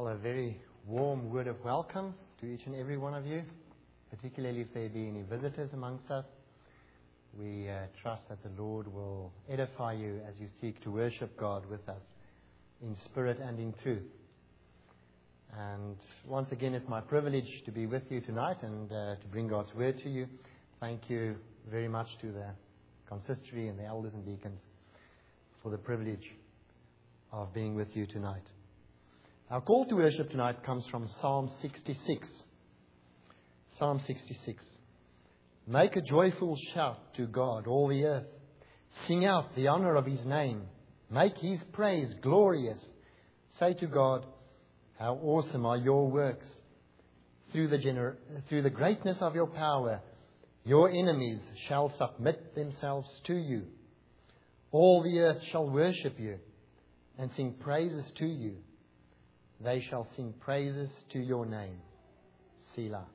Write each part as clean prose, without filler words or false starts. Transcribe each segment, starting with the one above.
Well, a very warm word of welcome to each and every one of you, particularly if there be any visitors amongst us. We trust that the Lord will edify you as you seek to worship God with us in spirit and in truth. And once again, it's my privilege to be with you tonight and to bring God's word to you. Thank you very much to the consistory and the elders and deacons for the privilege of being with you tonight. Our call to worship tonight comes from Psalm 66. Psalm 66. Make a joyful shout to God, all the earth. Sing out the honor of His name. Make His praise glorious. Say to God, how awesome are your works. Through the greatness of your power, your enemies shall submit themselves to you. All the earth shall worship you and sing praises to you. They shall sing praises to your name. Selah.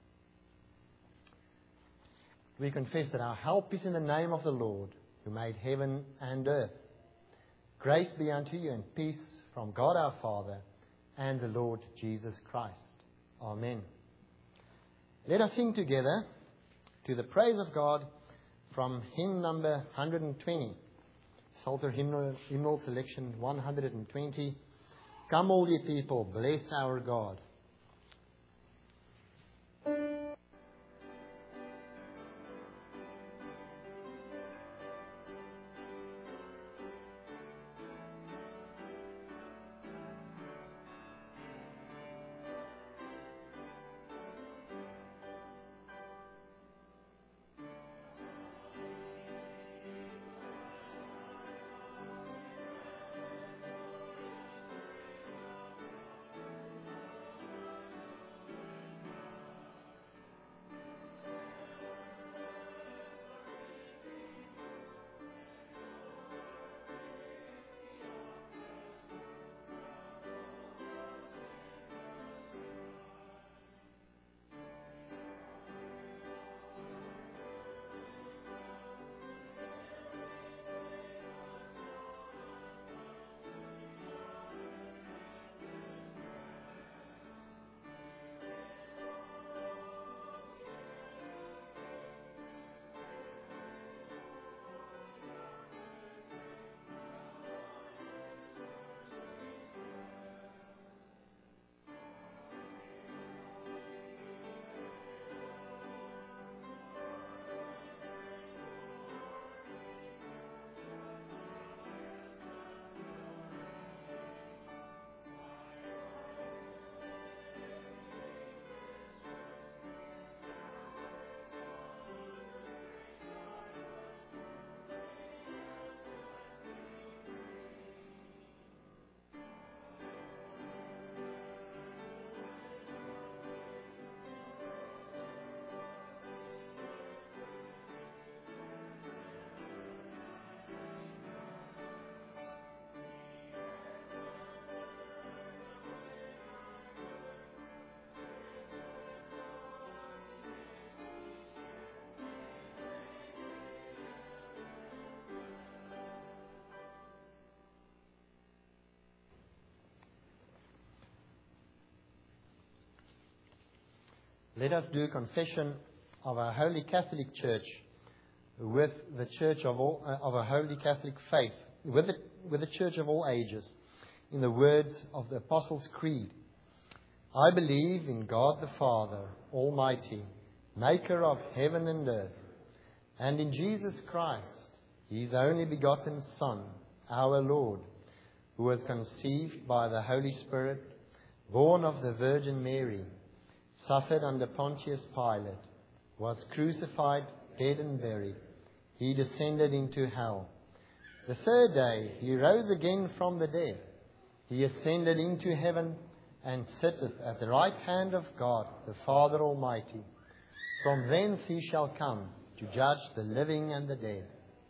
We confess that our help is in the name of the Lord, who made heaven and earth. Grace be unto you and peace from God our Father and the Lord Jesus Christ. Amen. Let us sing together to the praise of God from hymn number 120. Psalter hymnal selection 120. Come all ye people, bless our God. Let us do confession of our Holy Catholic Church with the Church of our Holy Catholic faith, with the Church of all ages, in the words of the Apostles' Creed. I believe in God the Father, Almighty, Maker of heaven and earth, and in Jesus Christ, His only begotten Son, our Lord, who was conceived by the Holy Spirit, born of the Virgin Mary, suffered under Pontius Pilate, was crucified, dead and buried. He descended into hell. The third day He rose again from the dead. He ascended into heaven and sitteth at the right hand of God, the Father Almighty. From thence He shall come to judge the living and the dead.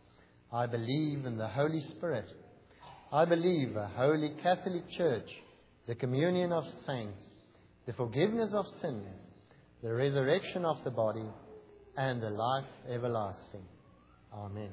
I believe in the Holy Spirit. I believe a holy Catholic Church, the communion of saints, the forgiveness of sins, the resurrection of the body, and the life everlasting. Amen.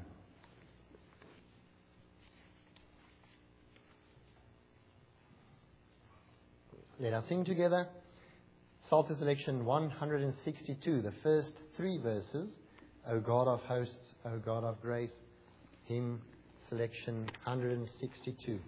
Let us sing together. Psalter selection 162, the first 3 verses. O God of hosts, O God of grace. Hymn selection 162.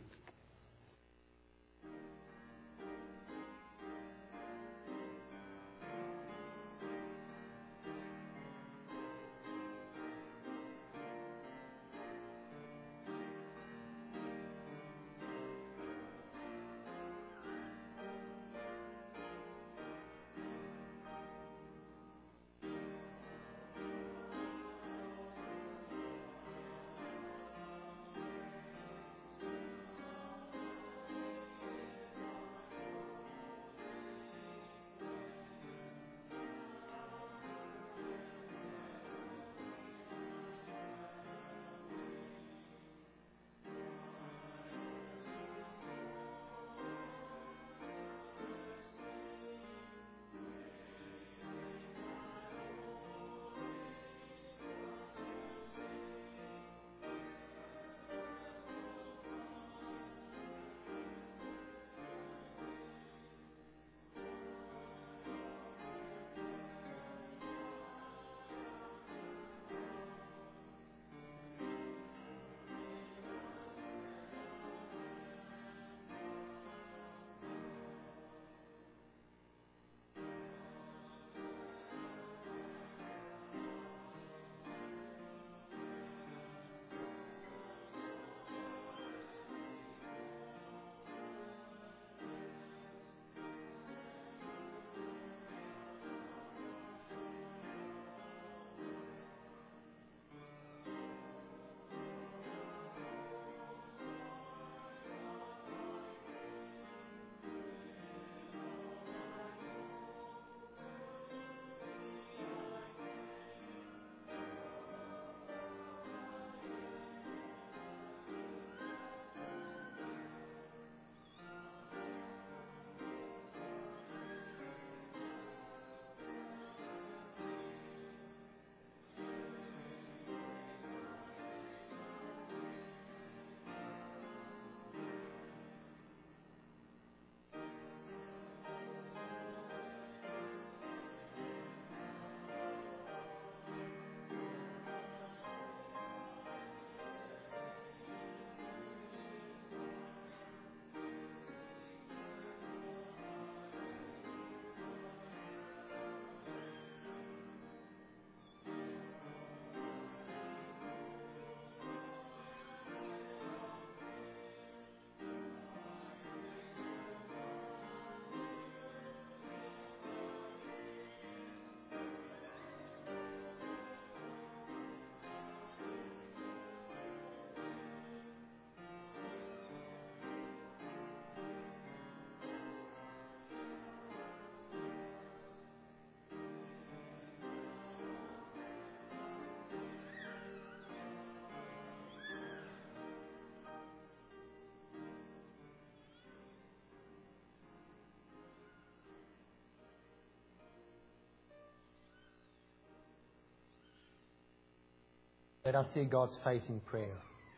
Let us see God's face in prayer.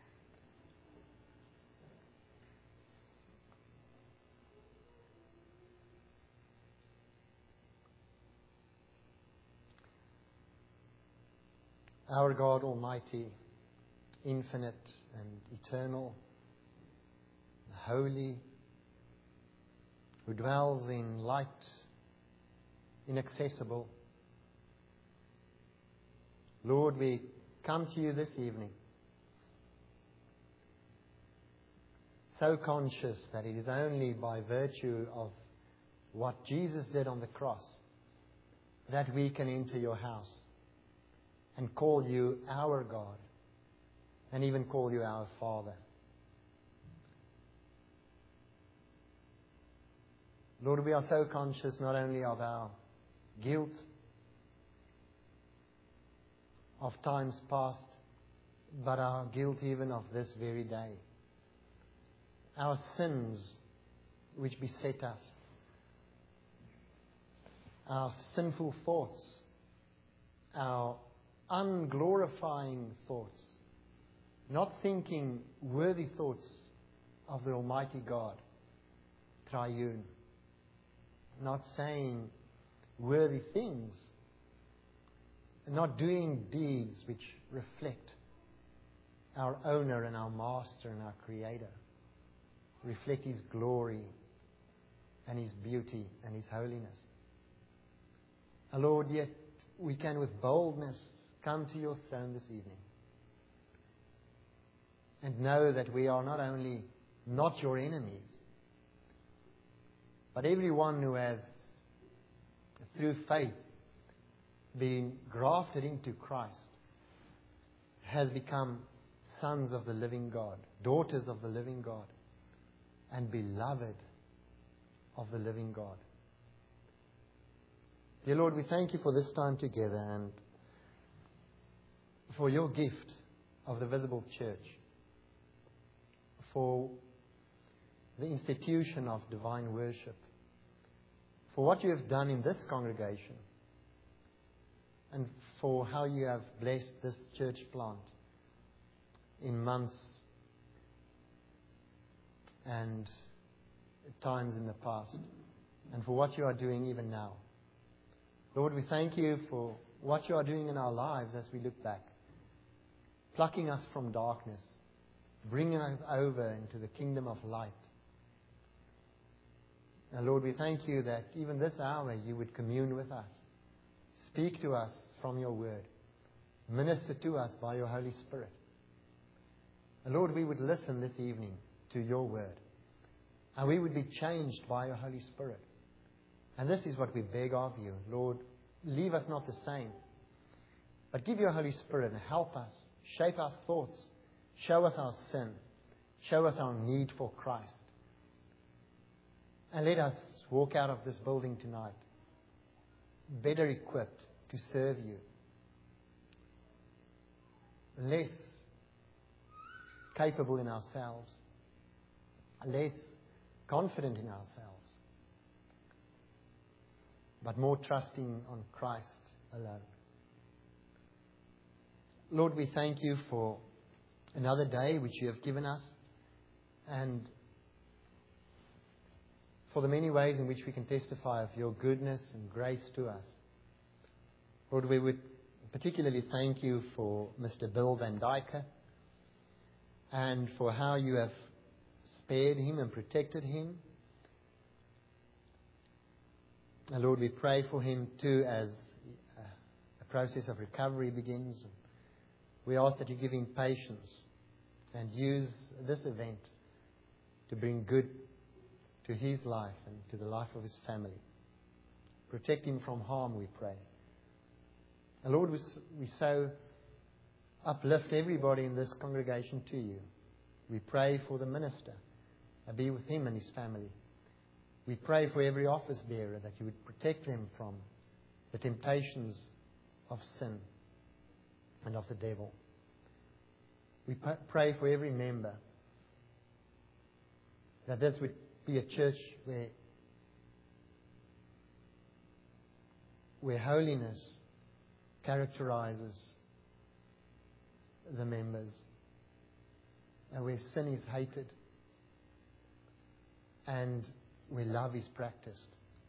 Our God Almighty, infinite and eternal, holy, who dwells in light, inaccessible. Lord, we come to you this evening, so conscious that it is only by virtue of what Jesus did on the cross that we can enter your house and call you our God, and even call you our Father. Lord, we are so conscious not only of our guilt, of times past, but our guilt even of this very day. Our sins which beset us, our sinful thoughts, our unglorifying thoughts, not thinking worthy thoughts of the Almighty God, triune. not saying worthy things, not doing deeds which reflect our owner and our master and our creator, reflect His glory and His beauty and His holiness. And Lord, yet we can with boldness come to your throne this evening and know that we are not only not your enemies, but everyone who has, through faith, been grafted into Christ, has become sons of the living God, daughters of the living God, and beloved of the living God. Dear Lord, we thank you for this time together and for your gift of the visible church, for the institution of divine worship, for what you have done in this congregation, and for how you have blessed this church plant in months and times in the past, and for what you are doing even now. Lord, we thank you for what you are doing in our lives as we look back, plucking us from darkness, bringing us over into the kingdom of light. And Lord, we thank you that even this hour you would commune with us, speak to us from your word, minister to us by your Holy Spirit. And Lord, we would listen this evening to your word, and we would be changed by your Holy Spirit. And this is what we beg of you. Lord, leave us not the same, but give your Holy Spirit and help us, shape our thoughts, show us our sin, show us our need for Christ. And let us walk out of this building tonight better equipped to serve you, less capable in ourselves, less confident in ourselves, but more trusting on Christ alone. Lord, we thank you for another day which you have given us, and for the many ways in which we can testify of your goodness and grace to us. Lord, we would particularly thank you for Mr. Bill Van Dyke and for how you have spared him and protected him. And Lord, we pray for him too as a process of recovery begins. We ask that you give him patience and use this event to bring good to his life and to the life of his family. Protect him from harm, we pray. And Lord, we so uplift everybody in this congregation to you. We pray for the minister, and be with him and his family. We pray for every office bearer that you would protect them from the temptations of sin and of the devil. We pray for every member that this would be a church where holiness characterizes the members, and where sin is hated and where love is practiced,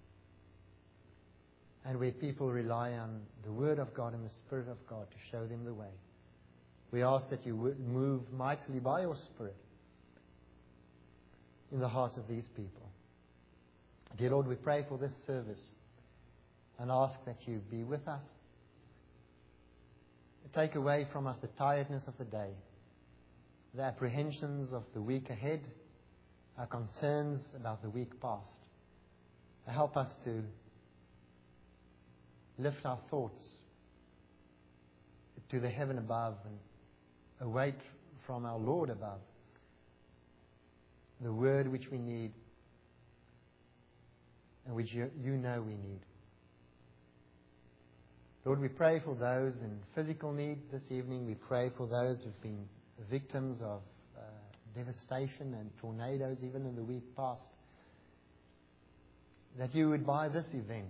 and where people rely on the Word of God and the Spirit of God to show them the way. We ask that you would move mightily by your Spirit in the hearts of these people. Dear Lord, we pray for this service and ask that you be with us. Take away from us the tiredness of the day, the apprehensions of the week ahead, our concerns about the week past. Help us to lift our thoughts to the heaven above and await from our Lord above the word which we need and which you know we need. Lord, we pray for those in physical need this evening. We pray for those who've been victims of devastation and tornadoes even in the week past. That you would, by this event,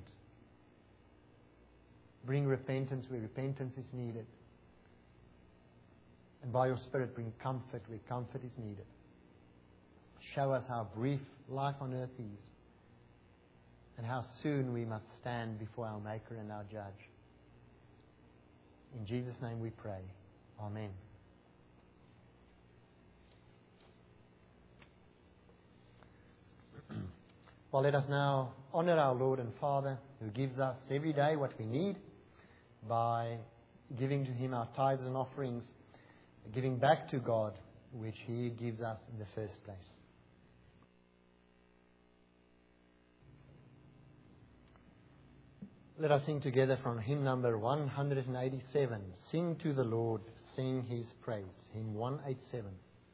bring repentance where repentance is needed. And by your Spirit, bring comfort where comfort is needed. Show us how brief life on earth is, and how soon we must stand before our Maker and our Judge. In Jesus' name we pray. Amen. Well, let us now honor our Lord and Father, who gives us every day what we need by giving to Him our tithes and offerings, giving back to God, which He gives us in the first place. Let us sing together from hymn number 187. Sing to the Lord, sing His praise. Hymn 187.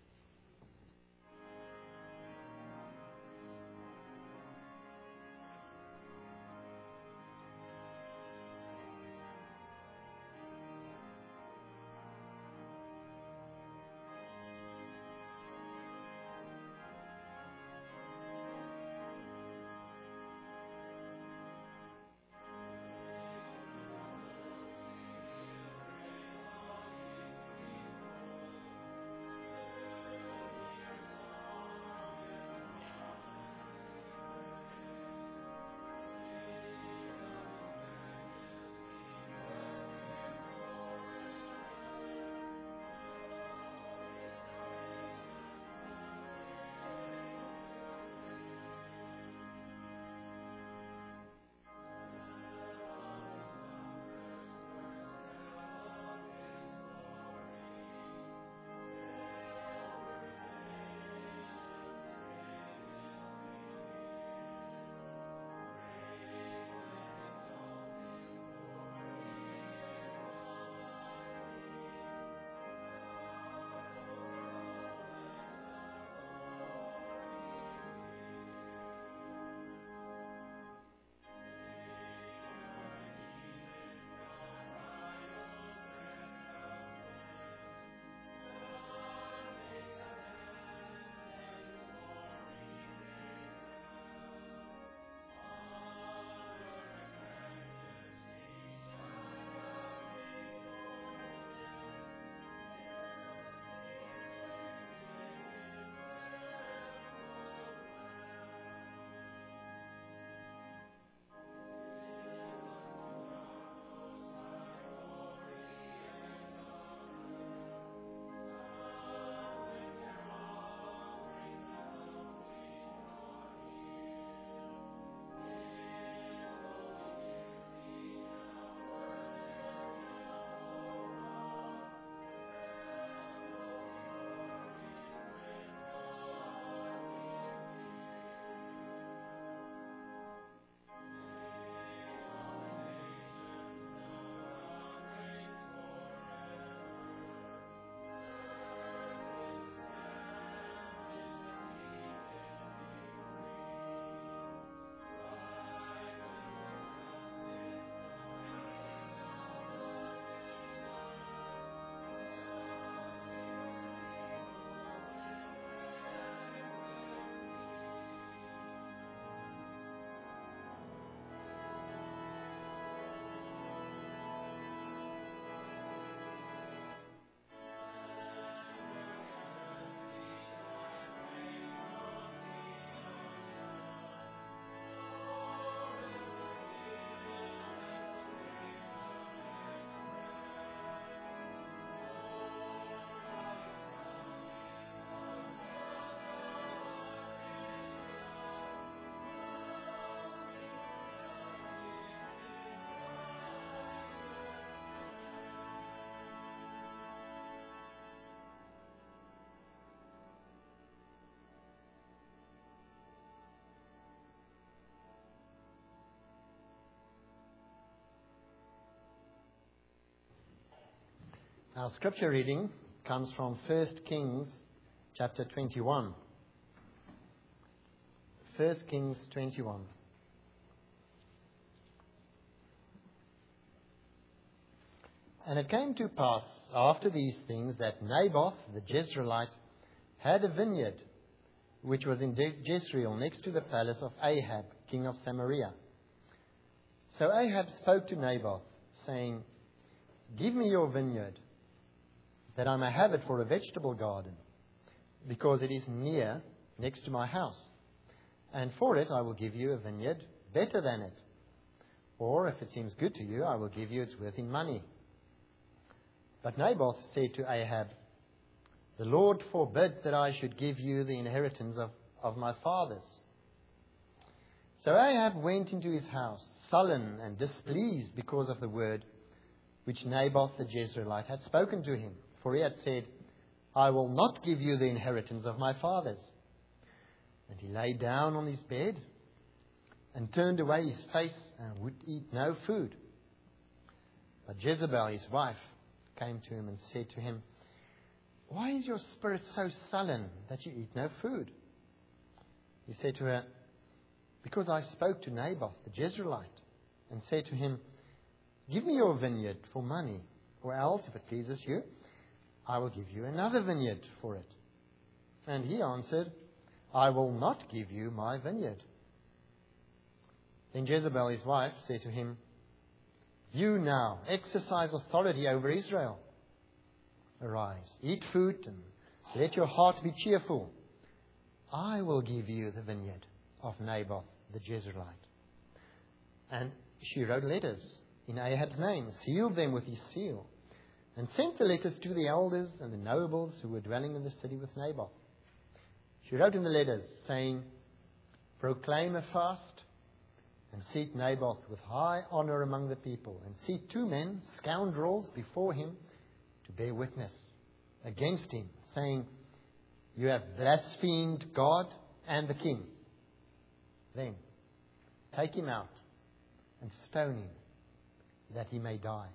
Our scripture reading comes from 1 Kings chapter 21. 1 Kings 21. And it came to pass after these things that Naboth the Jezreelite had a vineyard which was in Jezreel next to the palace of Ahab, king of Samaria. So Ahab spoke to Naboth, saying, "Give me your vineyard, that I may have it for a vegetable garden, because it is next to my house. And for it I will give you a vineyard better than it. Or, if it seems good to you, I will give you its worth in money." But Naboth said to Ahab, "The Lord forbid that I should give you the inheritance of my fathers." So Ahab went into his house, sullen and displeased because of the word which Naboth the Jezreelite had spoken to him. For he had said, "I will not give you the inheritance of my fathers." And he lay down on his bed and turned away his face and would eat no food. But Jezebel, his wife, came to him and said to him, "Why is your spirit so sullen that you eat no food?" He said to her, "Because I spoke to Naboth the Jezreelite and said to him, 'Give me your vineyard for money, or else, if it pleases you, I will give you another vineyard for it.' And he answered, 'I will not give you my vineyard.' Then Jezebel, his wife, said to him, 'You now exercise authority over Israel. Arise, eat food, and let your heart be cheerful. I will give you the vineyard of Naboth the Jezreelite.' And she wrote letters in Ahab's name, sealed them with his seal, and sent the letters to the elders and the nobles who were dwelling in the city with Naboth. She wrote in the letters, saying, 'Proclaim a fast, and seat Naboth with high honor among the people, and seat 2 men, scoundrels, before him to bear witness against him, saying, "You have blasphemed God and the king. Then take him out and stone him, that he may die."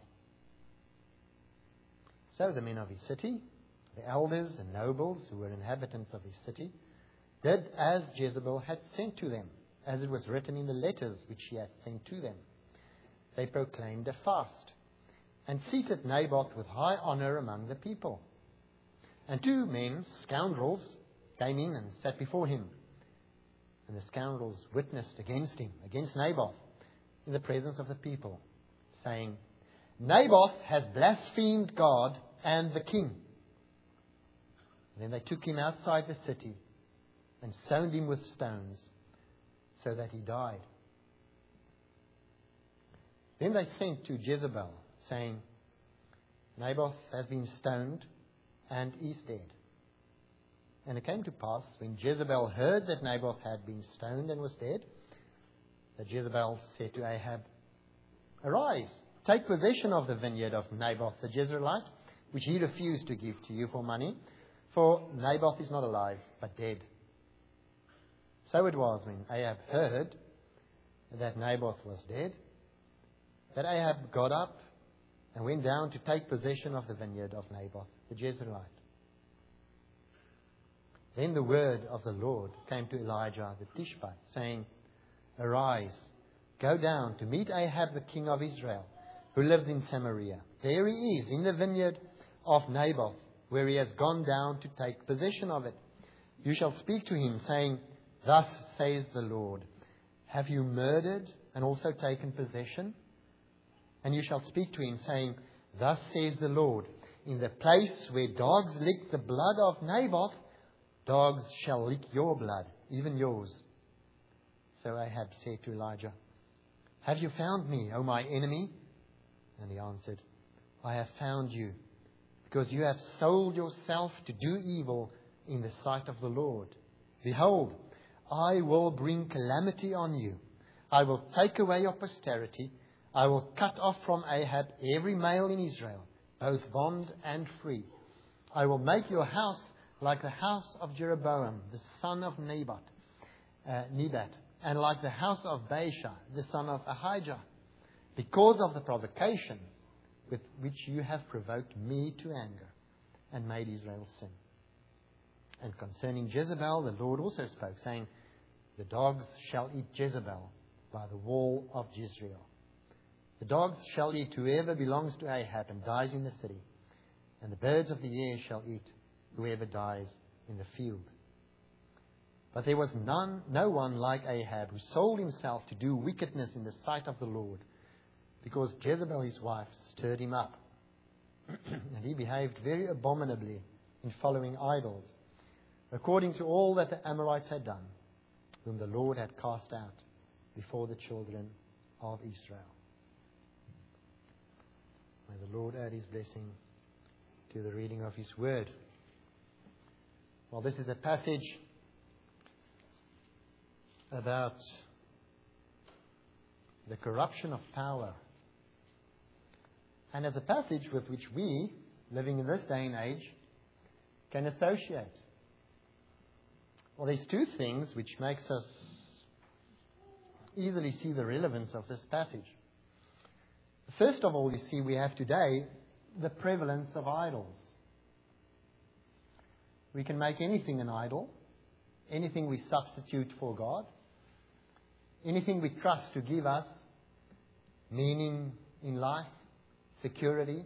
So the men of his city, the elders and nobles who were inhabitants of his city, did as Jezebel had sent to them, as it was written in the letters which she had sent to them. They proclaimed a fast, and seated Naboth with high honor among the people. And 2 men, scoundrels, came in and sat before him. And the scoundrels witnessed against him, against Naboth, in the presence of the people, saying, "Naboth has blasphemed God and the king." And then they took him outside the city and stoned him with stones, so that he died. Then they sent to Jezebel, saying, "Naboth has been stoned and is dead." And it came to pass, when Jezebel heard that Naboth had been stoned and was dead, that Jezebel said to Ahab, "Arise, take possession of the vineyard of Naboth the Jezreelite, which he refused to give to you for money, for Naboth is not alive, but dead." So it was, when Ahab heard that Naboth was dead, that Ahab got up and went down to take possession of the vineyard of Naboth the Jezreelite. Then the word of the Lord came to Elijah the Tishbite, saying, "Arise, go down to meet Ahab the king of Israel, who lives in Samaria. There he is, in the vineyard of Naboth, where he has gone down to take possession of it. You shall speak to him, saying, 'Thus says the Lord, have you murdered and also taken possession?' And you shall speak to him, saying, 'Thus says the Lord, in the place where dogs lick the blood of Naboth, dogs shall lick your blood, even yours.'" So Ahab said to Elijah, "Have you found me, O my enemy?" And he answered, "I have found you, because you have sold yourself to do evil in the sight of the Lord. Behold, I will bring calamity on you. I will take away your posterity. I will cut off from Ahab every male in Israel, both bond and free. I will make your house like the house of Jeroboam, the son of Nebat, and like the house of Baasha, the son of Ahijah, because of the provocation with which you have provoked me to anger and made Israel sin." And concerning Jezebel, the Lord also spoke, saying, "The dogs shall eat Jezebel by the wall of Jezreel. The dogs shall eat whoever belongs to Ahab and dies in the city, and the birds of the air shall eat whoever dies in the field." But there was no one like Ahab, who sold himself to do wickedness in the sight of the Lord, because Jezebel his wife stirred him up. And he behaved very abominably in following idols, according to all that the Amorites had done, whom the Lord had cast out before the children of Israel. May the Lord add His blessing to the reading of His Word. Well, this is a passage about the corruption of power. And it's a passage with which we, living in this day and age, can associate. Well, there's two things which makes us easily see the relevance of this passage. First of all, you see, we have today the prevalence of idols. We can make anything an idol, anything we substitute for God, anything we trust to give us meaning in life, security,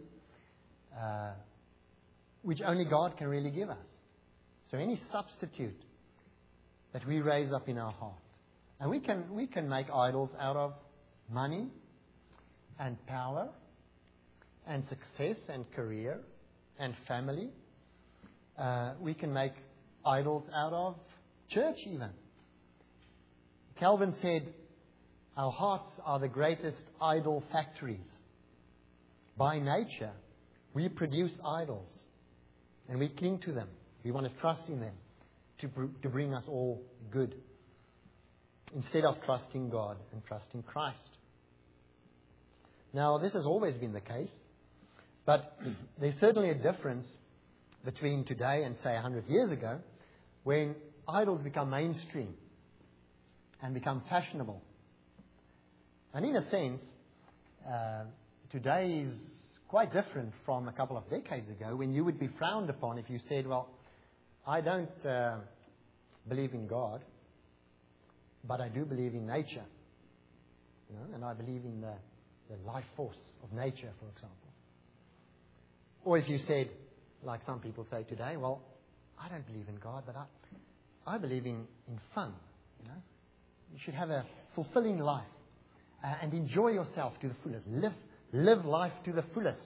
which only God can really give us. So any substitute that we raise up in our heart. And we can make idols out of money and power and success and career and family. We can make idols out of church even. Calvin said, our hearts are the greatest idol factories. By nature, we produce idols and we cling to them. We want to trust in them to bring us all good, instead of trusting God and trusting Christ. Now, this has always been the case, but there's certainly a difference between today and, say, 100 years ago, when idols become mainstream and become fashionable. And in a sense, today is quite different from a couple of decades ago, when you would be frowned upon if you said, well, I don't believe in God, but I do believe in nature. And I believe in the life force of nature, for example. Or if you said, like some people say today, well, I don't believe in God, but I believe in fun. You should have a fulfilling life and enjoy yourself to the fullest. Live life to the fullest.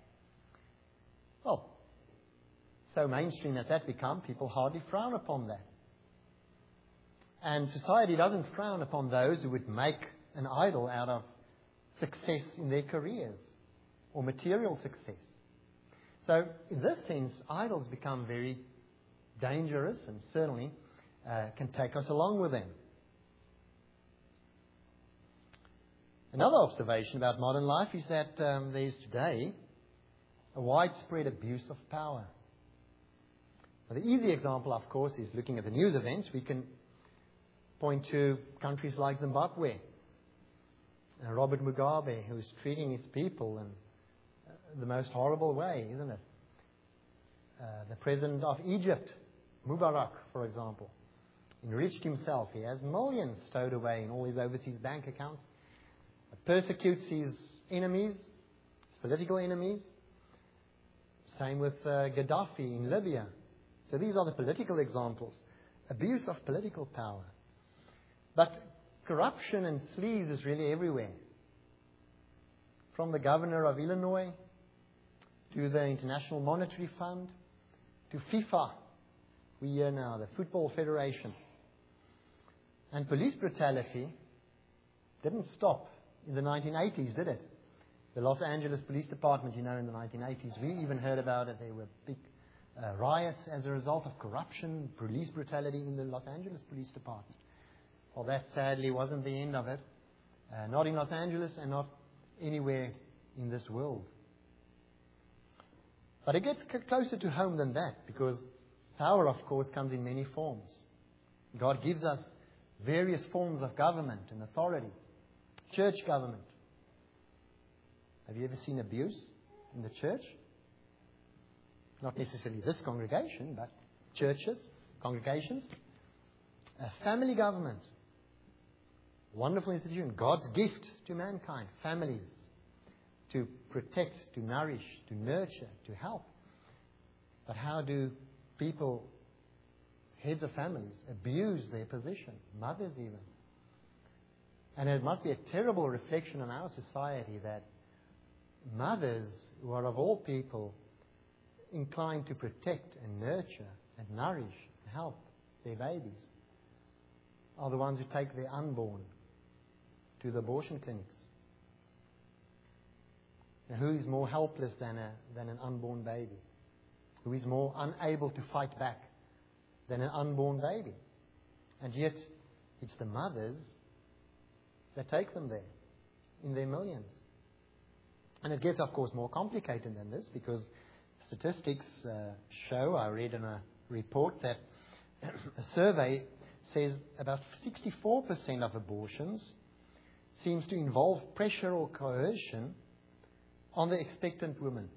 Well, so mainstream as that become, people hardly frown upon that. And society doesn't frown upon those who would make an idol out of success in their careers or material success. So, in this sense, idols become very dangerous and certainly can take us along with them. Another observation about modern life is that there is today a widespread abuse of power. Now, the easy example, of course, is looking at the news events. We can point to countries like Zimbabwe, Robert Mugabe, who is treating his people in the most horrible way, isn't it? The president of Egypt, Mubarak, for example, enriched himself. He has millions stowed away in all his overseas bank accounts. Persecutes his enemies, his political enemies. Same with Gaddafi in Libya. So these are the political examples. Abuse of political power. But corruption and sleaze is really everywhere. From the governor of Illinois to the International Monetary Fund to FIFA. We hear now the Football Federation. And police brutality didn't stop in the 1980s, did it? The Los Angeles Police Department, in the 1980s, we even heard about it. There were big riots as a result of corruption, police brutality in the Los Angeles Police Department. Well, that sadly wasn't the end of it. Not in Los Angeles and not anywhere in this world. But it gets closer to home than that, because power, of course, comes in many forms. God gives us various forms of government and authority. Church government. Have you ever seen abuse in the church? Not necessarily this congregation, but churches, congregations. Family government. Wonderful institution. God's gift to mankind. Families. To protect, to nourish, to nurture, to help. But how do people, heads of families, abuse their position? Mothers even. And it must be a terrible reflection on our society that mothers, who are of all people inclined to protect and nurture and nourish and help their babies, are the ones who take their unborn to the abortion clinics. Now, who is more helpless than an unborn baby? Who is more unable to fight back than an unborn baby? And yet, it's the mothers that take them there in their millions. And it gets, of course, more complicated than this because statistics show, I read in a report, that a survey says about 64% of abortions seems to involve pressure or coercion on the expectant woman.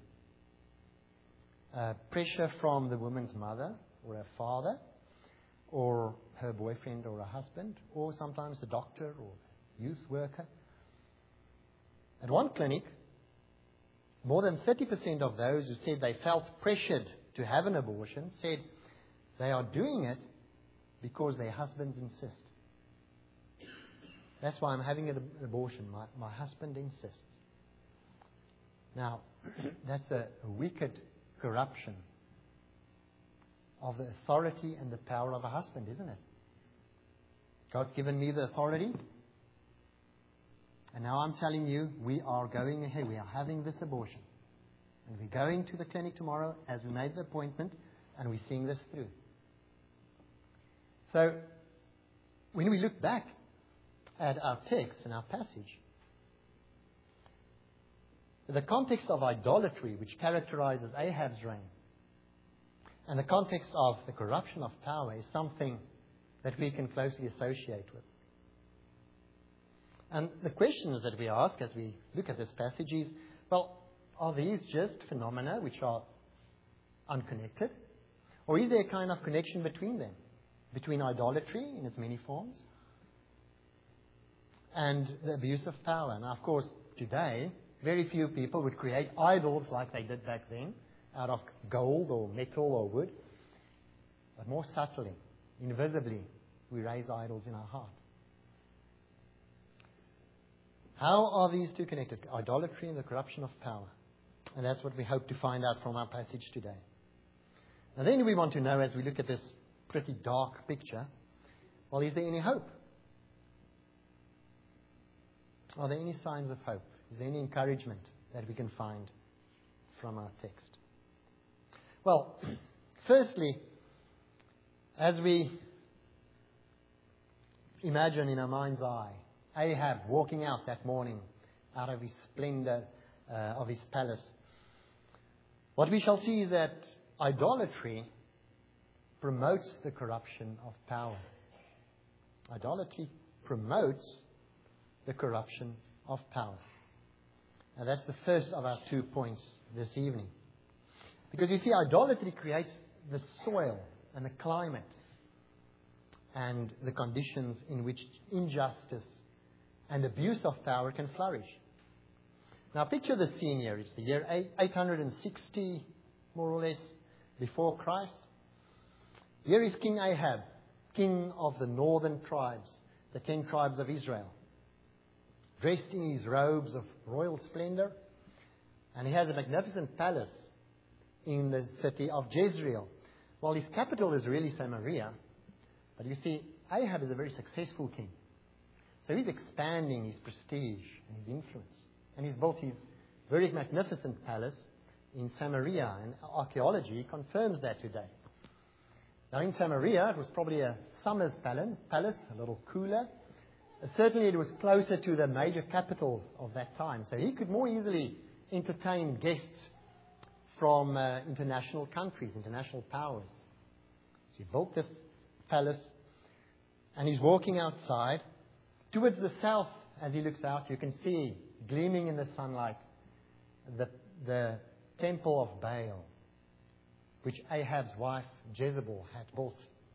Pressure from the woman's mother or her father or her boyfriend or her husband or sometimes the doctor or youth worker. At one clinic, more than 30% of those who said they felt pressured to have an abortion said they are doing it because their husbands insist. That's why I'm having an abortion. My husband insists. Now, that's a wicked corruption of the authority and the power of a husband, isn't it? God's given me the authority. And now I'm telling you, we are going ahead. We are having this abortion. And we're going to the clinic tomorrow as we made the appointment, and we're seeing this through. So, when we look back at our text and our passage, the context of idolatry, which characterizes Ahab's reign, and the context of the corruption of power is something that we can closely associate with. And the questions that we ask as we look at this passage is, well, are these just phenomena which are unconnected? Or is there a kind of connection between them? Between idolatry in its many forms and the abuse of power? Now, of course, today, very few people would create idols like they did back then, out of gold or metal or wood. But more subtly, invisibly, we raise idols in our heart. How are these two connected? Idolatry and the corruption of power. And that's what we hope to find out from our passage today. And then we want to know, as we look at this pretty dark picture, well, is there any hope? Are there any signs of hope? Is there any encouragement that we can find from our text? Well, firstly, as we imagine in our mind's eye Ahab walking out that morning out of his splendor of his palace, what we shall see is that idolatry promotes the corruption of power. Idolatry promotes the corruption of power. And that's the first of our 2 points this evening. Because you see, idolatry creates the soil and the climate and the conditions in which injustice and abuse of power can flourish. Now picture the scene here. It's the year 860, more or less, before Christ. Here is King Ahab, king of the northern tribes, the 10 tribes of Israel, dressed in his robes of royal splendor. And he has a magnificent palace in the city of Jezreel. Well, his capital is really Samaria. But you see, Ahab is a very successful king. So he's expanding his prestige and his influence. And he's built his very magnificent palace in Samaria. And archaeology confirms that today. Now in Samaria, it was probably a summer's palace, a little cooler. Certainly it was closer to the major capitals of that time. So he could more easily entertain guests from international countries, international powers. So he built this palace, and he's walking outside. Towards the south, as he looks out, you can see, gleaming in the sunlight, the temple of Baal, which Ahab's wife, Jezebel, had built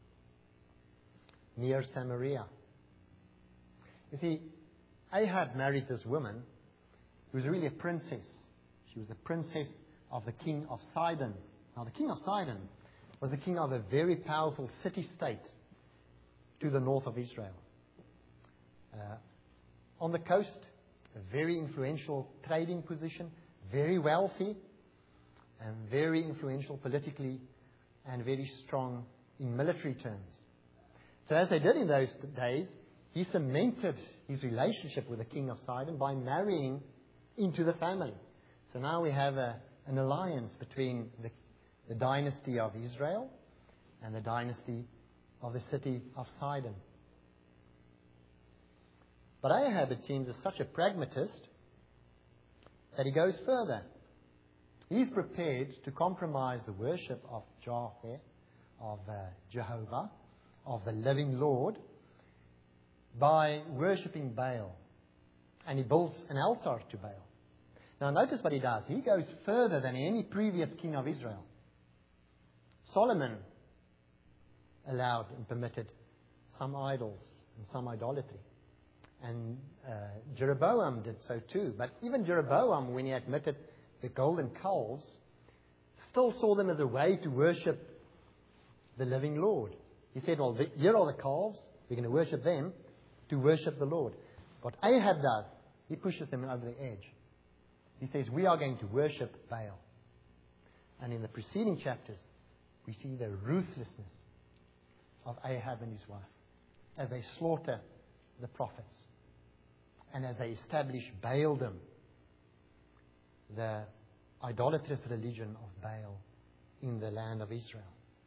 near Samaria. You see, Ahab married this woman who was really a princess. She was the princess of the king of Sidon. Now, the king of Sidon was the king of a very powerful city-state to the north of Israel. On the coast, a very influential trading position, very wealthy, and very influential politically, and very strong in military terms. So as they did in those days, he cemented his relationship with the king of Sidon by marrying into the family. So now we have an alliance between the dynasty of Israel and the dynasty of the city of Sidon. But Ahab, it seems, is such a pragmatist that he goes further. He's prepared to compromise the worship of Yahweh, of Jehovah, of the living Lord, by worshipping Baal. And he builds an altar to Baal. Now notice what he does. He goes further than any previous king of Israel. Solomon allowed and permitted some idols and some idolatry. And Jeroboam did so too. But even Jeroboam, when he admitted the golden calves, still saw them as a way to worship the living Lord. He said, well, here are the calves. We're going to worship them to worship the Lord. What Ahab does, he pushes them over the edge. He says, we are going to worship Baal. And in the preceding chapters, we see the ruthlessness of Ahab and his wife as they slaughter the prophets and as they establish Baaldom, the idolatrous religion of Baal in the land of Israel.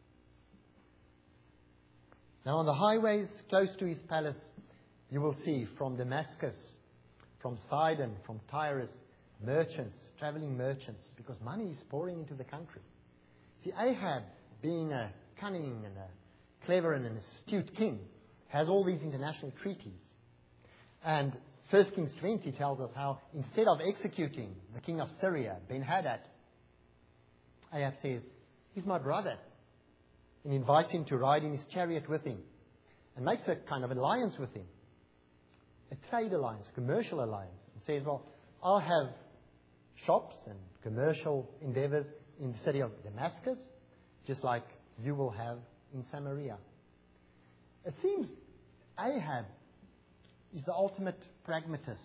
Now on the highways close to his palace, you will see from Damascus, from Sidon, from Tyrus, merchants, traveling merchants, because money is pouring into the country. See, Ahab, being a cunning and a clever and an astute king, has all these international treaties. And 1 Kings 20 tells us how instead of executing the king of Syria, Ben-Hadad, Ahab says, he's my brother, and invites him to ride in his chariot with him, and makes a kind of alliance with him, a trade alliance, a commercial alliance, and says, well, I'll have shops and commercial endeavors in the city of Damascus, just like you will have in Samaria. It seems Ahab is the ultimate pragmatist.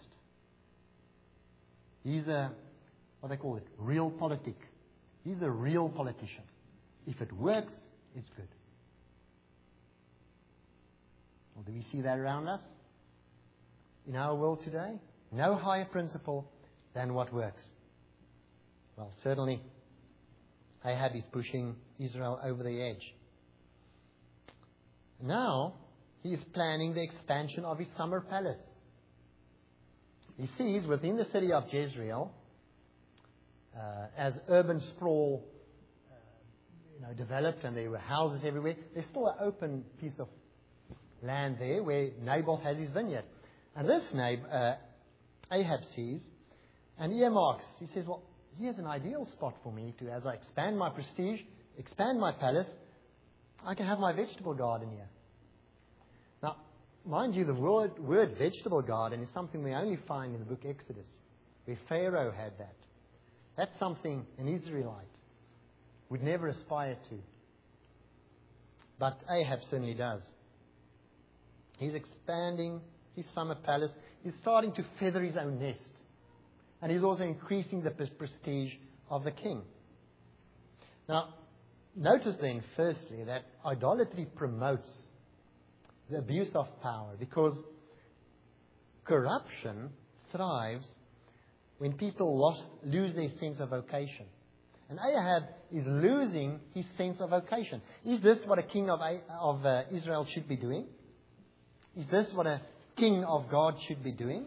He's what they call it, realpolitik. He's a real politician. If it works, it's good. Well, do we see that around us? In our world today? No higher principle than what works. Well, certainly, Ahab is pushing Israel over the edge. Now, he is planning the expansion of his summer palace. He sees within the city of Jezreel, as urban sprawl developed and there were houses everywhere, there's still an open piece of land there where Naboth has his vineyard. And this Ahab sees and earmarks. He says, well, here's an ideal spot for me to, as I expand my prestige, expand my palace, I can have my vegetable garden here. Now, mind you, the word vegetable garden is something we only find in the book Exodus, where Pharaoh had that. That's something an Israelite would never aspire to. But Ahab certainly does. He's expanding his summer palace. He's starting to feather his own nest. And he's also increasing the prestige of the king. Now, notice then, firstly, that idolatry promotes the abuse of power, because corruption thrives when people lose their sense of vocation. And Ahab is losing his sense of vocation. Is this what a king of Israel should be doing? Is this what a king of God should be doing?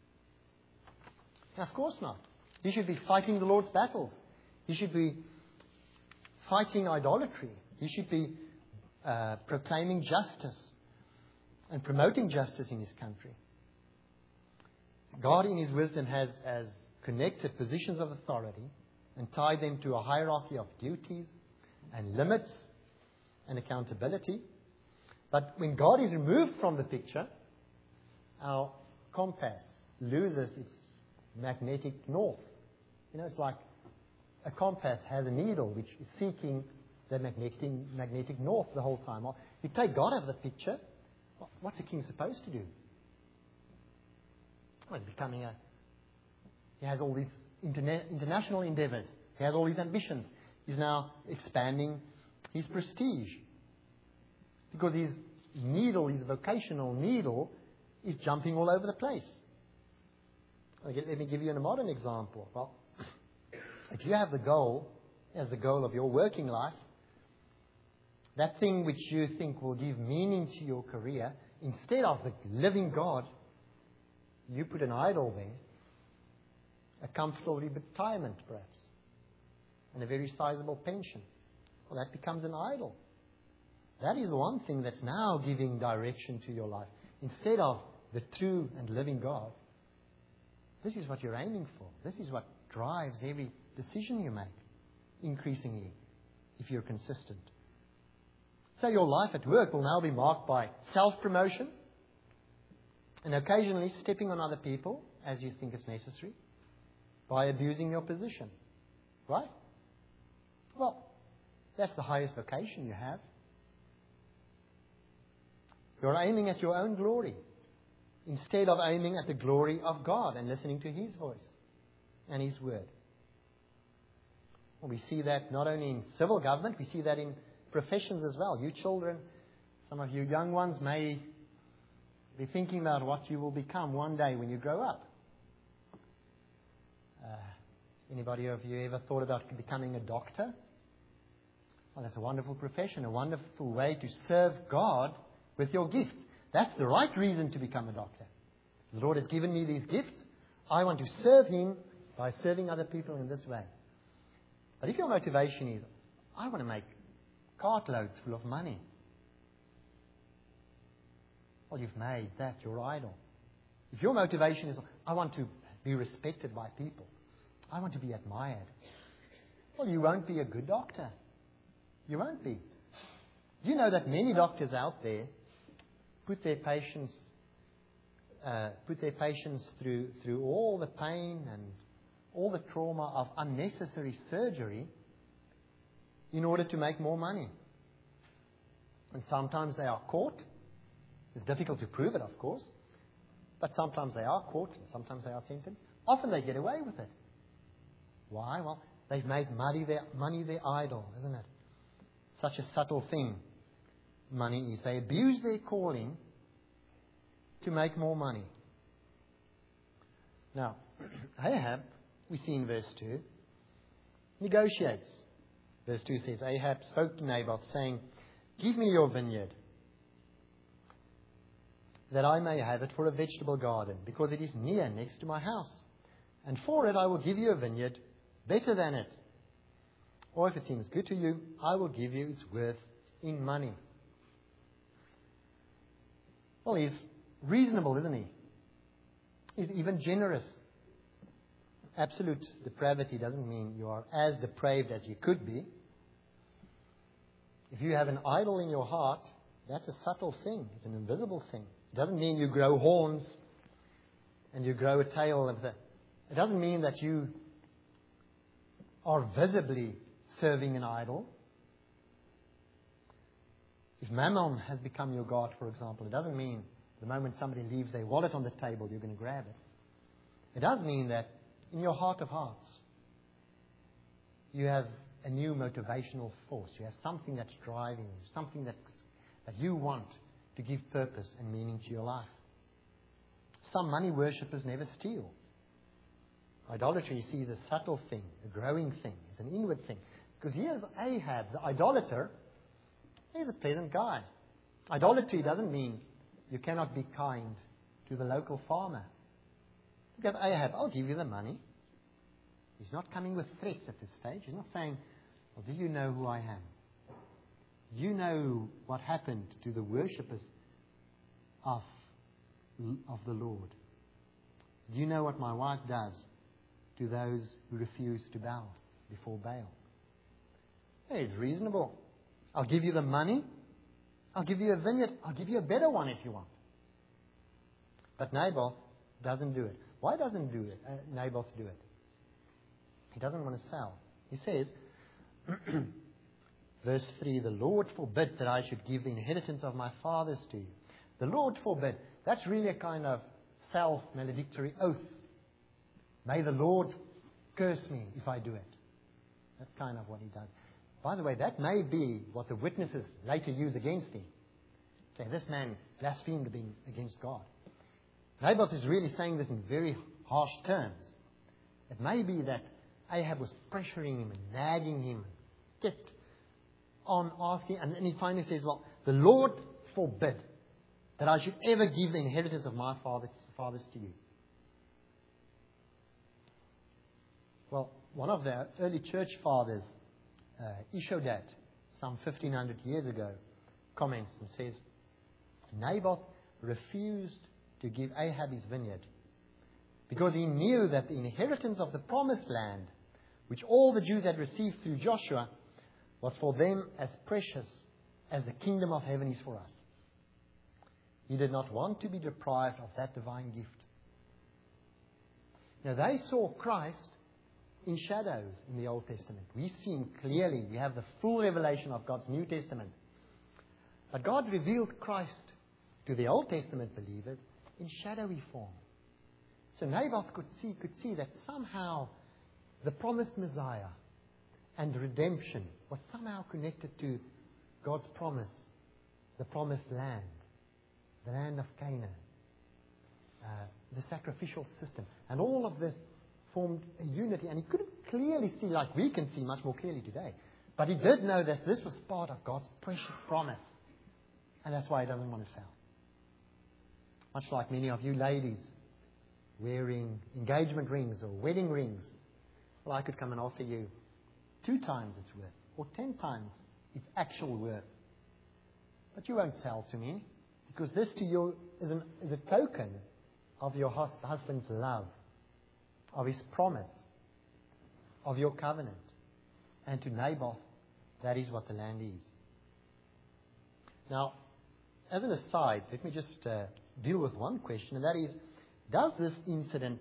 Of course not. He should be fighting the Lord's battles. He should be fighting idolatry. He should be proclaiming justice and promoting justice in his country. God in his wisdom has connected positions of authority and tied them to a hierarchy of duties and limits and accountability. But when God is removed from the picture, our compass loses its magnetic north. It's like a compass has a needle which is seeking the magnetic north the whole time. Well, you take God out of the picture, what's a king supposed to do? Well, he has all these international endeavors. He has all these ambitions. He's now expanding his prestige. Because his vocational needle, is jumping all over the place. Let me give you a modern example. Well, if you have the goal as the goal of your working life, that thing which you think will give meaning to your career, instead of the living God, you put an idol there, a comfortable retirement perhaps, and a very sizable pension. Well, that becomes an idol. That is one thing that's now giving direction to your life. Instead of the true and living God, this is what you're aiming for. This is what drives every decision you make, increasingly, if you're consistent. So your life at work will now be marked by self-promotion and occasionally stepping on other people as you think it's necessary, by abusing your position. Right? Well, that's the highest vocation you have. You're aiming at your own glory instead of aiming at the glory of God and listening to His voice and His word. Well, we see that not only in civil government, we see that in professions as well. You children, some of you young ones may be thinking about what you will become one day when you grow up. Anybody of you ever thought about becoming a doctor? Well, that's a wonderful profession, a wonderful way to serve God with your gifts. That's the right reason to become a doctor. The Lord has given me these gifts. I want to serve Him by serving other people in this way. But if your motivation is, I want to make cartloads full of money, well, you've made that your idol. If your motivation is, I want to be respected by people, I want to be admired, well, you won't be a good doctor. You won't be. Do you know that many doctors out there put their patients through all the pain and all the trauma of unnecessary surgery in order to make more money? And sometimes they are caught. It's difficult to prove it, of course. But sometimes they are caught and sometimes they are sentenced. Often they get away with it. Why? Well, they've made money their idol, isn't it? Such a subtle thing money is. They abuse their calling to make more money. Now, Ahab, we see in verse 2, negotiates. Verse 2 says, Ahab spoke to Naboth, saying, give me your vineyard, that I may have it for a vegetable garden, because it is near next to my house. And for it I will give you a vineyard better than it. Or if it seems good to you, I will give you its worth in money. Well, he's reasonable, isn't he? He's even generous. Absolute depravity doesn't mean you are as depraved as you could be. If you have an idol in your heart, that's a subtle thing. It's an invisible thing. It doesn't mean you grow horns and you grow a tail. It doesn't mean that you are visibly serving an idol. If mammon has become your God, for example, it doesn't mean the moment somebody leaves their wallet on the table, you're going to grab it. It does mean that in your heart of hearts, you have a new motivational force. You have something that's driving you, something that you want to give purpose and meaning to your life. Some money worshippers never steal. Idolatry, you see, is a subtle thing, a growing thing. It's an inward thing. Because here's Ahab, the idolater. He's a peasant guy. Idolatry doesn't mean you cannot be kind to the local farmer. Look at Ahab, I'll give you the money. He's not coming with threats at this stage. He's not saying, well, do you know who I am? You know what happened to the worshippers of the Lord. Do you know what my wife does to those who refuse to bow before Baal? It's reasonable. I'll give you the money. I'll give you a vineyard. I'll give you a better one if you want. But Naboth doesn't do it. Why doesn't Naboth do it? He doesn't want to sell. He says, verse 3, the Lord forbid that I should give the inheritance of my fathers to you. The Lord forbid. That's really a kind of self-maledictory oath. May the Lord curse me if I do it. That's kind of what he does. By the way, that may be what the witnesses later use against him. Say, this man blasphemed against God. Naboth is really saying this in very harsh terms. It may be that Ahab was pressuring him and nagging him, kept on asking, and then he finally says, well, the Lord forbid that I should ever give the inheritance of my fathers to you. Well, one of the early church fathers, Ishodat, some 1500 years ago, comments and says, Naboth refused to give Ahab his vineyard because he knew that the inheritance of the promised land, which all the Jews had received through Joshua, was for them as precious as the kingdom of heaven is for us. He did not want to be deprived of that divine gift. Now, they saw Christ in shadows in the Old Testament. We see Him clearly. We have the full revelation of God's New Testament. But God revealed Christ to the Old Testament believers in shadowy form. So Naboth could see that somehow the promised Messiah and redemption was somehow connected to God's promise, the promised land, the land of Canaan, the sacrificial system. And all of this formed a unity. And he couldn't clearly see like we can see much more clearly today. But he did know that this was part of God's precious promise. And that's why he doesn't want to sell. Much like many of you ladies wearing engagement rings or wedding rings. Well, I could come and offer you 2 times its worth or 10 times its actual worth. But you won't sell to me because this to you is a token of your husband's love, of his promise, of your covenant. And to Naboth, that is what the land is. Now, as an aside, let me just deal with one question, and that is, does this incident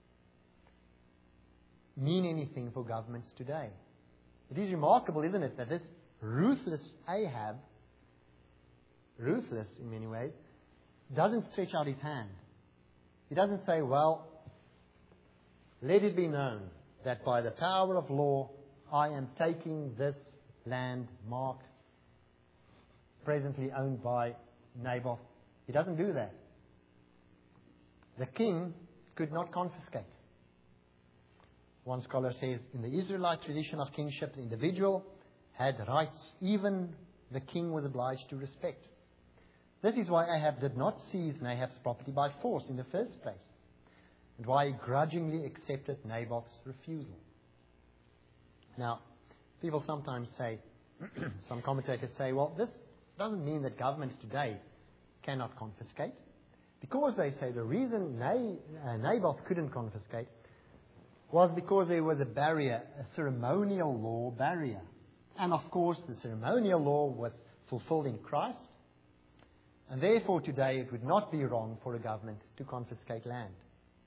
mean anything for governments today? It is remarkable, isn't it, that this ruthless Ahab, ruthless in many ways, doesn't stretch out his hand. He doesn't say, well, let it be known that by the power of law, I am taking this land marked, presently owned by Naboth. He doesn't do that. The king could not confiscate. One scholar says, in the Israelite tradition of kingship, the individual had rights even the king was obliged to respect. This is why Ahab did not seize Nahab's property by force in the first place, and why he grudgingly accepted Naboth's refusal. Now, people sometimes say, some commentators say, well, this doesn't mean that governments today cannot confiscate. Because they say the reason Naboth couldn't confiscate was because there was a barrier, a ceremonial law barrier. And of course, the ceremonial law was fulfilled in Christ. And therefore, today it would not be wrong for a government to confiscate land.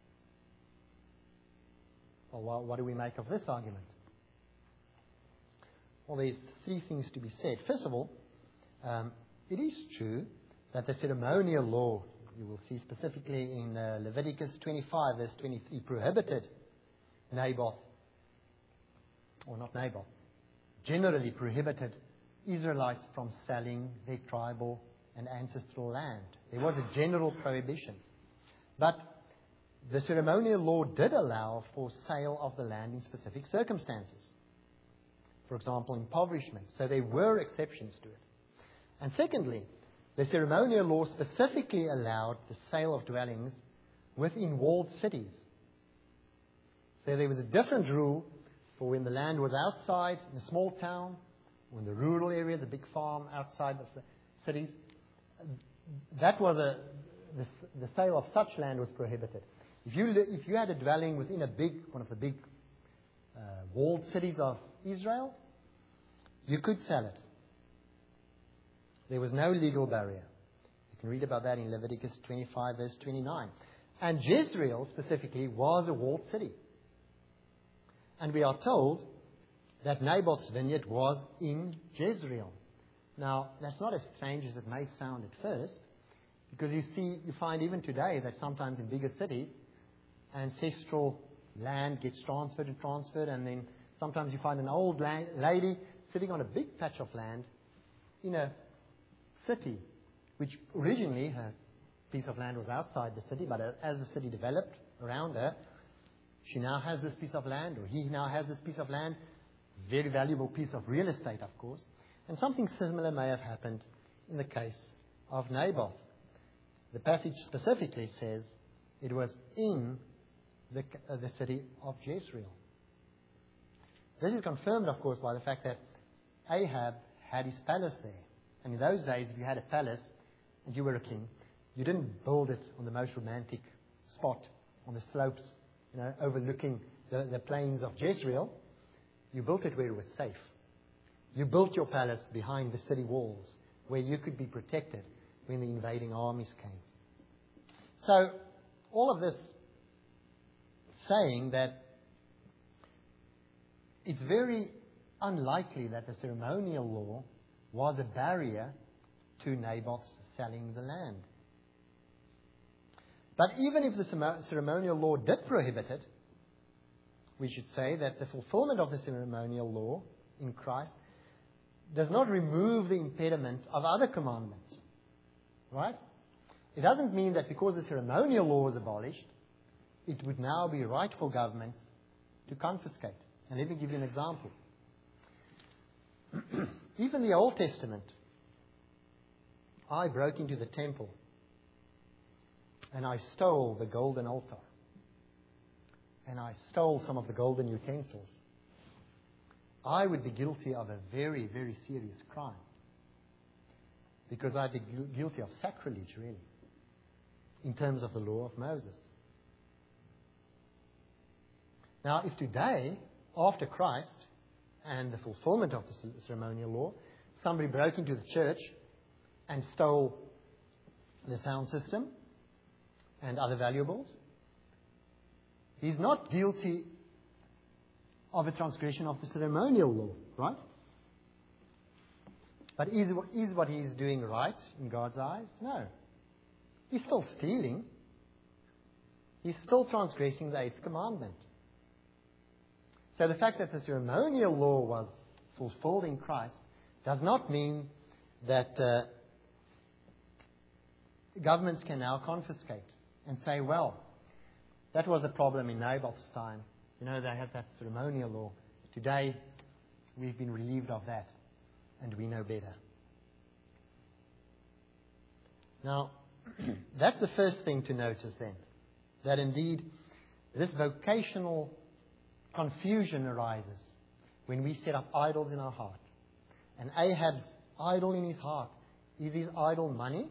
Well, what do we make of this argument? Well, there's 3 things to be said. First of all, it is true that the ceremonial law, you will see specifically in Leviticus 25, verse 23, prohibited Naboth, or not Naboth, generally prohibited Israelites from selling their tribal and ancestral land. There was a general prohibition. But the ceremonial law did allow for sale of the land in specific circumstances. For example, impoverishment. So there were exceptions to it. And secondly, the ceremonial law specifically allowed the sale of dwellings within walled cities. So there was a different rule for when the land was outside in a small town, or in the rural area, the big farm outside of the cities. That was the sale of such land was prohibited. If you had a dwelling within one of the big walled cities of Israel, you could sell it. There was no legal barrier. You can read about that in Leviticus 25, verse 29. And Jezreel, specifically, was a walled city. And we are told that Naboth's vineyard was in Jezreel. Now, that's not as strange as it may sound at first, because you find even today that sometimes in bigger cities, ancestral land gets transferred, and then sometimes you find an old lady sitting on a big patch of land in a city, which originally her piece of land was outside the city, but as the city developed around her, she now has this piece of land, or he now has this piece of land, very valuable piece of real estate, of course. And something similar may have happened in the case of Naboth. The passage specifically says it was in the city of Jezreel. This is confirmed, of course, by the fact that Ahab had his palace there. And in those days, if you had a palace and you were a king, you didn't build it on the most romantic spot on the slopes, overlooking the plains of Jezreel. You built it where it was safe. You built your palace behind the city walls, where you could be protected when the invading armies came. So, all of this saying that it's very unlikely that the ceremonial law was a barrier to Naboth's selling the land. But even if the ceremonial law did prohibit it, we should say that the fulfillment of the ceremonial law in Christ does not remove the impediment of other commandments. Right? It doesn't mean that because the ceremonial law was abolished, it would now be right for governments to confiscate. And let me give you an example. Even the Old Testament, I broke into the temple and I stole the golden altar. And I stole some of the golden utensils. I would be guilty of a very, very serious crime. Because I'd be guilty of sacrilege, really, in terms of the law of Moses. Now, if today, after Christ and the fulfillment of the ceremonial law, somebody broke into the church and stole the sound system and other valuables, he's not guilty of a transgression of the ceremonial law, right? But is what he's doing right in God's eyes? No. He's still stealing. He's still transgressing the 8th commandment. So the fact that the ceremonial law was fulfilled in Christ does not mean that governments can now confiscate and say, well, that was a problem in Naboth's time. They had that ceremonial law. Today, we've been relieved of that, and we know better. Now, that's the first thing to notice then, that indeed this vocational confusion arises when we set up idols in our heart. And Ahab's idol in his heart, is his idol money?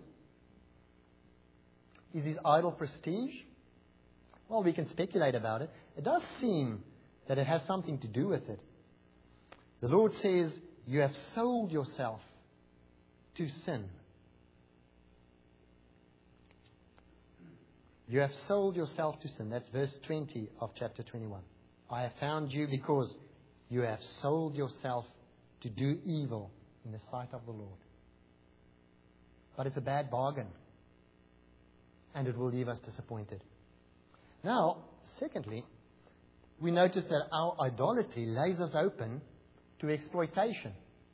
Is his idol prestige? Well, we can speculate about it. It does seem that it has something to do with it. The Lord says, you have sold yourself to sin. You have sold yourself to sin. That's verse 20 of chapter 21. I have found you because you have sold yourself to do evil in the sight of the Lord. But it's a bad bargain. And it will leave us disappointed. Now, secondly, we notice that our idolatry lays us open to exploitation.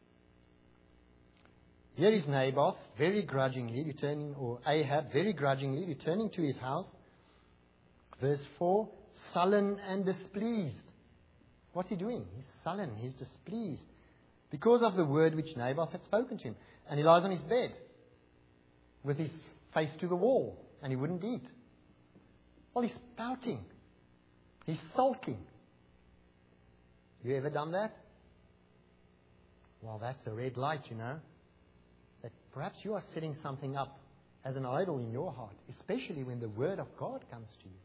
Here is Naboth very grudgingly returning, or Ahab very grudgingly returning to his house. Verse 4, sullen and displeased. What's he doing? He's sullen, he's displeased because of the word which Naboth had spoken to him. And he lies on his bed with his face to the wall, and he wouldn't eat. Well, he's pouting. He's sulking. You ever done that? Well, that's a red light, that perhaps you are setting something up as an idol in your heart, especially when the word of God comes to you.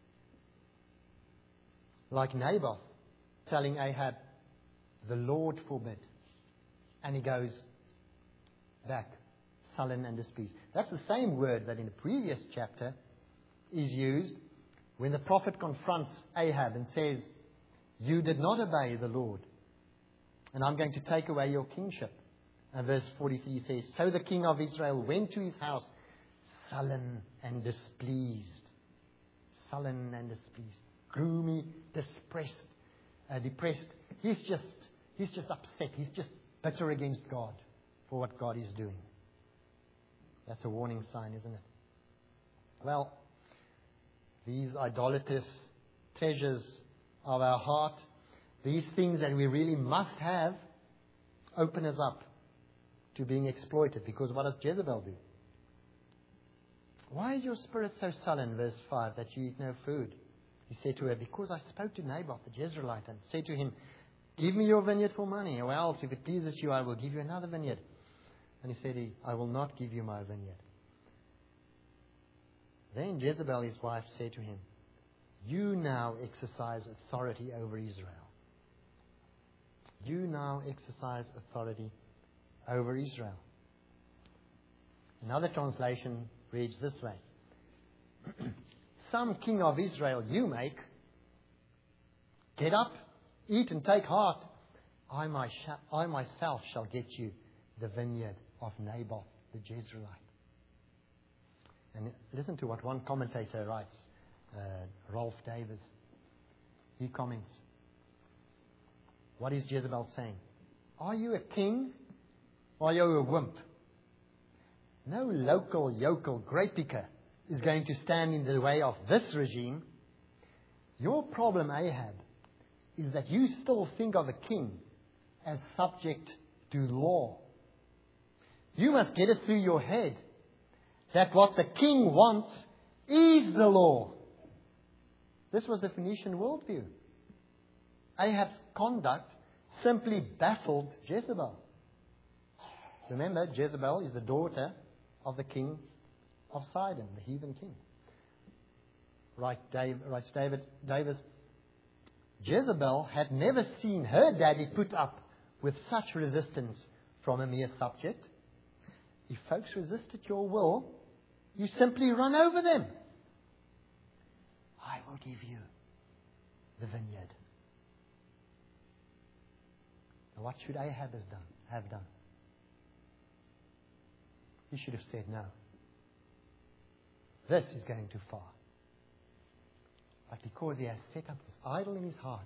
Like Naboth telling Ahab, the Lord forbid. And he goes back, sullen and displeased. That's the same word that in the previous chapter is used when the prophet confronts Ahab and says, you did not obey the Lord, and I'm going to take away your kingship. And verse 43 says, so the king of Israel went to his house sullen and displeased. Sullen and displeased. Gloomy, depressed. He's just upset. He's just bitter against God for what God is doing. That's a warning sign, isn't it? Well, these idolatrous treasures of our heart, these things that we really must have, open us up to being exploited. Because what does Jezebel do? Why is your spirit so sullen, verse 5, that you eat no food? He said to her, because I spoke to Naboth the Jezreelite and said to him, give me your vineyard for money, or else, if it pleases you, I will give you another vineyard. And he said, I will not give you my vineyard. Then Jezebel, his wife, said to him, you now exercise authority over Israel. You now exercise authority over Israel. Another translation reads this way. Some king of Israel you make. Get up, eat and take heart. I myself shall get you the vineyard of Naboth the Jezreelite. And listen to what one commentator writes, Rolf Davis. He comments, what is Jezebel saying? Are you a king or are you a wimp? No local yokel grape picker is going to stand in the way of this regime. Your problem, Ahab, is that you still think of a king as subject to law. You must get it through your head that what the king wants is the law. This was the Phoenician worldview. Ahab's conduct simply baffled Jezebel. Remember, Jezebel is the daughter of the king of Sidon, the heathen king. Writes Davis, Jezebel had never seen her daddy put up with such resistance from a mere subject. If folks resisted your will, you simply run over them. I will give you the vineyard. Now what should Ahab have done? He should have said no. This is going too far. But because he has set up this idol in his heart,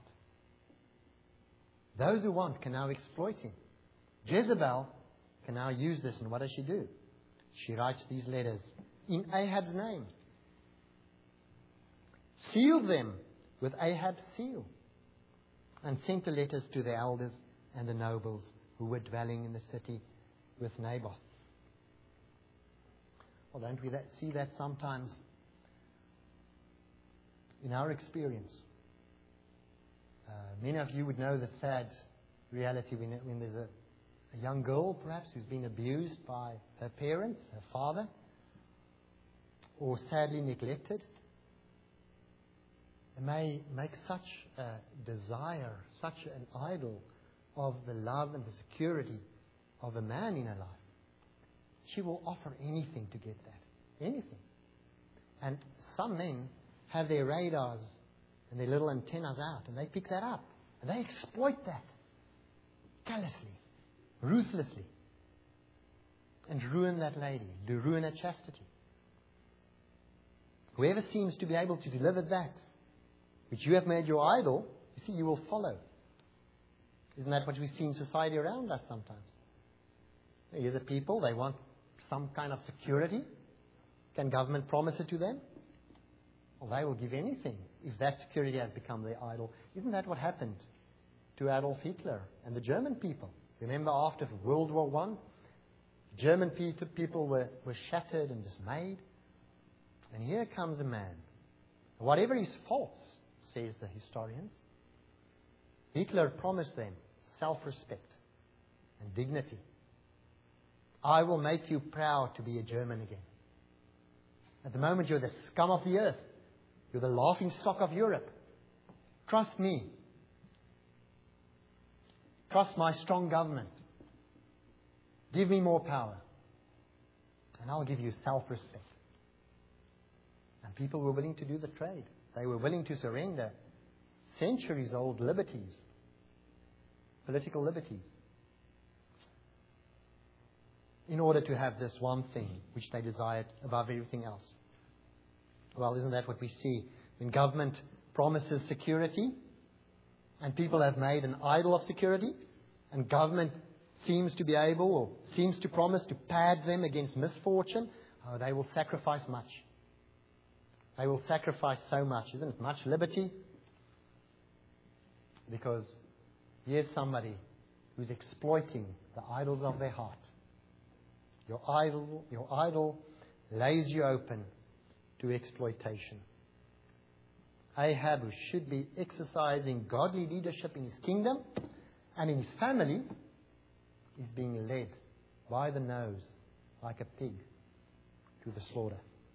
those who want can now exploit him. Jezebel can now use this, and what does she do? She writes these letters in Ahab's name. Sealed them with Ahab's seal. And sent the letters to the elders and the nobles who were dwelling in the city with Naboth. Well, don't we see that sometimes in our experience? Many of you would know the sad reality when there's a young girl, perhaps, who's been abused by her parents, her father, or sadly neglected. It may make such a desire, such an idol of the love and the security of a man in her life. She will offer anything to get that. Anything. And some men have their radars and their little antennas out, and they pick that up. And they exploit that callously, ruthlessly, and ruin that lady, ruin her chastity. Whoever seems to be able to deliver that, which you have made your idol, you see, you will follow. Isn't that what we see in society around us sometimes? Here's a people, they want some kind of security. Can government promise it to them? Well, they will give anything if that security has become their idol. Isn't that what happened to Adolf Hitler and the German people? Remember, after World War I, the German people were shattered and dismayed. And here comes a man. Whatever his faults, says the historians, Hitler promised them self-respect and dignity. I will make you proud to be a German again. At the moment, you're the scum of the earth. You're the laughing stock of Europe. Trust me. Trust my strong government. Give me more power. And I'll give you self-respect. And people were willing to do the trade. They were willing to surrender centuries-old liberties, political liberties, in order to have this one thing which they desired above everything else. Well, isn't that what we see? When government promises security, and people have made an idol of security, and government seems to be able, or seems to promise to pad them against misfortune, they will sacrifice much. They will sacrifice so much. Isn't it much liberty? Because here's somebody who's exploiting the idols of their heart. Your idol lays you open to exploitation. Ahab, who should be exercising godly leadership in his kingdom and in his family, is being led by the nose like a pig to the slaughter.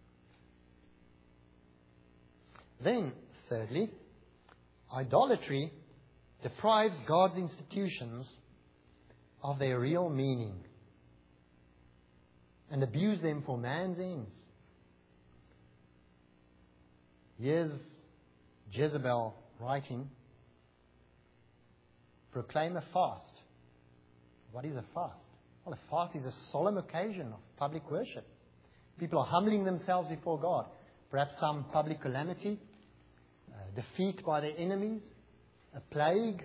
Then, thirdly, idolatry deprives God's institutions of their real meaning and abuse them for man's ends. Here's Jezebel writing, proclaim a fast. What is a fast? Well, a fast is a solemn occasion of public worship. People are humbling themselves before God. Perhaps some public calamity, defeat by their enemies, a plague,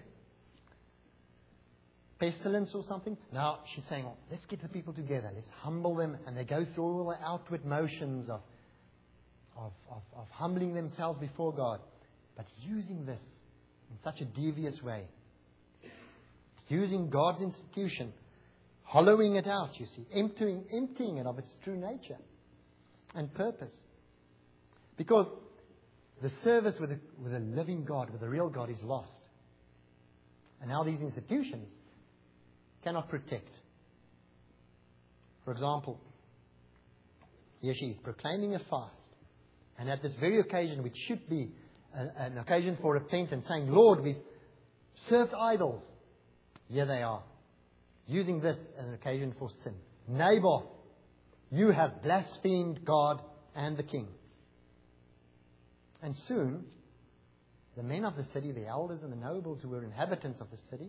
pestilence or something. Now she's saying, well, let's get the people together. Let's humble them. And they go through all the outward motions of humbling themselves before God. But using this in such a devious way. Using God's institution, hollowing it out, you see, emptying it of its true nature and purpose. Because the service with a living God, with a real God, is lost. And now these institutions cannot protect. For example, here she is proclaiming a fast. And at this very occasion, which should be an occasion for repentance, saying, Lord, we've served idols. Here they are, using this as an occasion for sin. Naboth, you have blasphemed God and the king. And soon, the men of the city, the elders and the nobles who were inhabitants of the city,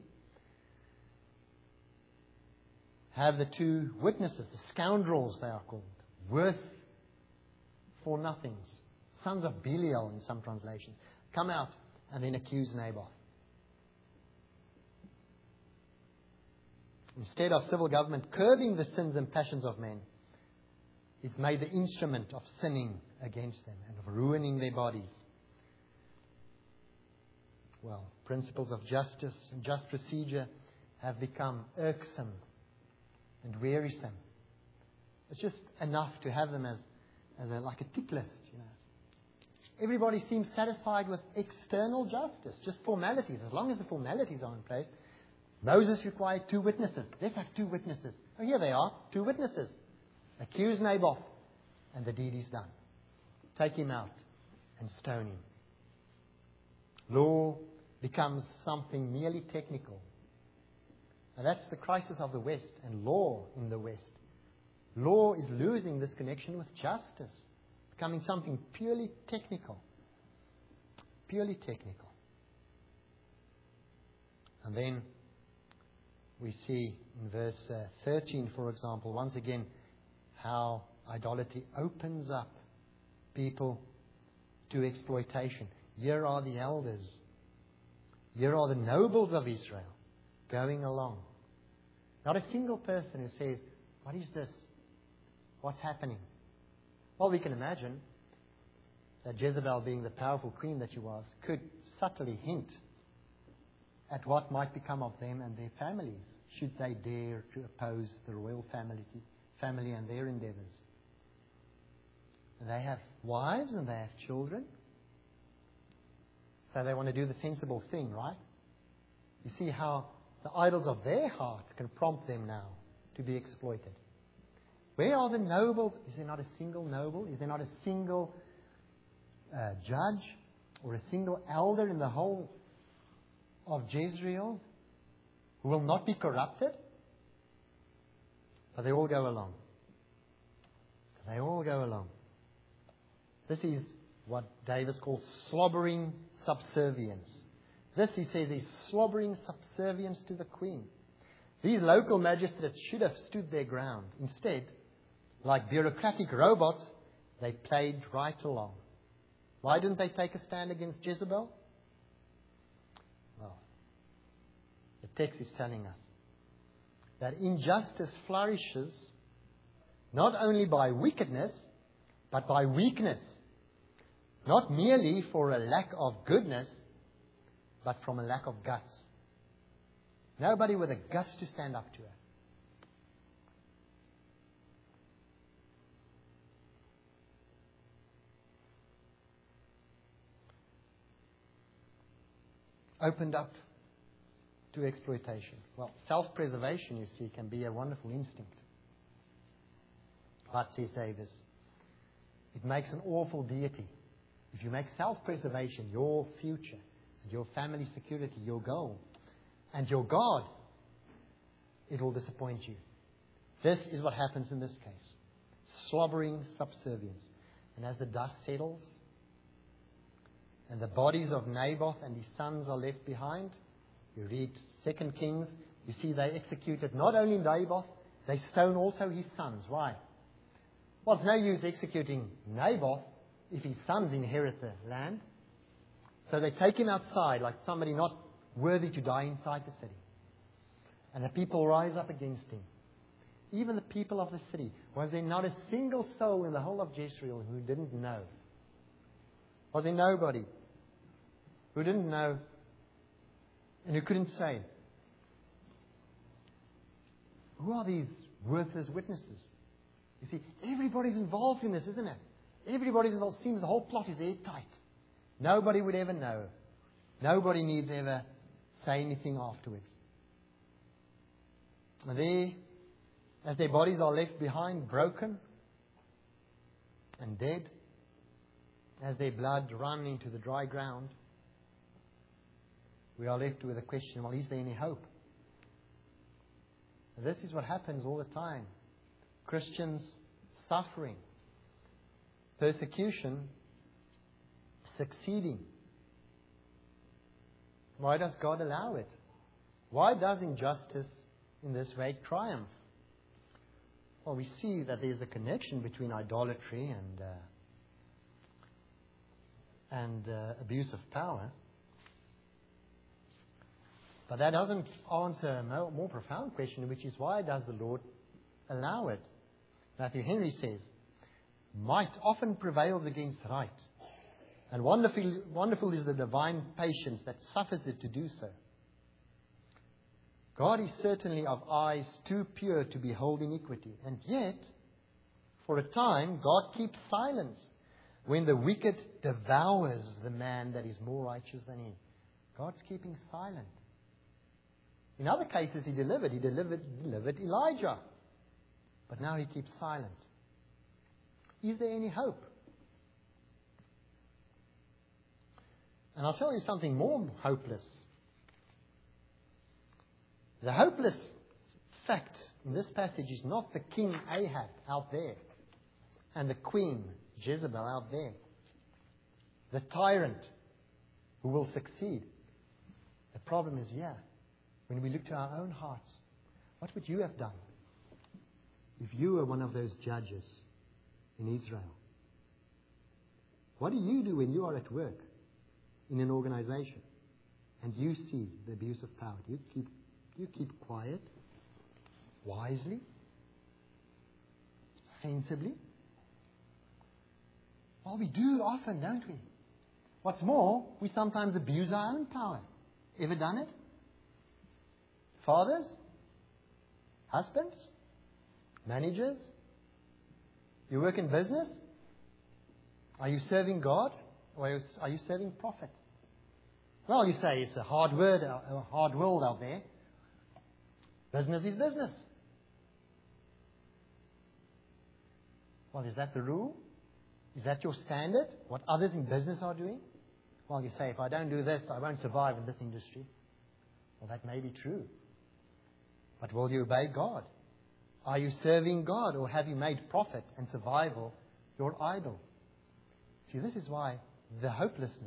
have the two witnesses, the scoundrels they are called, worth for nothings, sons of Belial in some translations, come out and then accuse Naboth. Instead of civil government curbing the sins and passions of men, it's made the instrument of sinning against them and of ruining their bodies. Well, principles of justice and just procedure have become irksome and wearisome. It's just enough to have them as like a tick list, you know. Everybody seems satisfied with external justice, just formalities. As long as the formalities are in place. Moses required 2 witnesses. Let's have 2 witnesses. Oh, here they are, 2 witnesses. Accuse Naboth, and the deed is done. Take him out and stone him. Law becomes something merely technical. And that's the crisis of the West and law in the West. Law is losing this connection with justice, becoming something purely technical. Purely technical. And then we see in verse 13, for example, once again, how idolatry opens up people to exploitation. Here are the elders. Here are the nobles of Israel going along. Not a single person who says, what is this? What's happening? Well, we can imagine that Jezebel, being the powerful queen that she was, could subtly hint at what might become of them and their families, should they dare to oppose the royal family and their endeavors. And they have wives and they have children. So they want to do the sensible thing, right? You see how the idols of their heart can prompt them now to be exploited. Where are the nobles? Is there not a single noble? Is there not a single judge or a single elder in the whole of Jezreel who will not be corrupted? But they all go along. They all go along. This is what David calls slobbering subservience. This, he says, is slobbering subservience to the queen. These local magistrates should have stood their ground. Instead, like bureaucratic robots, they played right along. Why didn't they take a stand against Jezebel? Well, the text is telling us that injustice flourishes not only by wickedness, but by weakness. Not merely for a lack of goodness, but from a lack of guts. Nobody with the guts to stand up to her. Opened up to exploitation. Well, self-preservation, you see, can be a wonderful instinct. But, says Davis, it makes an awful deity. If you make self-preservation your future, and your family security your goal, and your God, it will disappoint you. This is what happens in this case. Slobbering subservience. And as the dust settles, and the bodies of Naboth and his sons are left behind, you read 2 Kings, you see they executed not only Naboth, they stone also his sons. Why? Well, it's no use executing Naboth if his sons inherit the land. So they take him outside like somebody not worthy to die inside the city. And the people rise up against him. Even the people of the city. Was there not a single soul in the whole of Jezreel who didn't know? Was there nobody who didn't know and who couldn't say, who are these worthless witnesses? You see, everybody's involved in this, isn't it? Everybody's involved. It seems the whole plot is airtight. Nobody would ever know. Nobody needs ever say anything afterwards. And there, as their bodies are left behind, broken and dead, as their blood run into the dry ground, we are left with a question, well, is there any hope? And this is what happens all the time. Christians suffering, persecution, succeeding. Why does God allow it? Why does injustice in this way triumph? Well, we see that there's a connection between idolatry and abuse of power. But that doesn't answer a more profound question, which is why does the Lord allow it? Matthew Henry says, might often prevails against right, and wonderful is the divine patience that suffers it to do so. God is certainly of eyes too pure to behold iniquity, and yet, for a time, God keeps silence when the wicked devours the man that is more righteous than he. God's keeping silent. In other cases, He delivered Elijah. But now He keeps silent. Is there any hope? And I'll tell you something more hopeless. The hopeless fact in this passage is not the king Ahab out there and the queen Jezebel out there. The tyrant who will succeed. The problem is here. When we look to our own hearts, what would you have done if you were one of those judges in Israel? What do you do when you are at work in an organization and you see the abuse of power? Do you keep quiet, wisely, sensibly? Well, we do often, don't we? What's more, we sometimes abuse our own power. Ever done it? Fathers? Husbands? Managers? You work in business? Are you serving God? Or are you serving profit? Well, you say it's a hard world out there. Business is business. Well, is that the rule? Is that your standard? What others in business are doing? Well, you say, if I don't do this, I won't survive in this industry. Well, that may be true. But will you obey God? Are you serving God, or have you made profit and survival your idol? See, this is why the hopelessness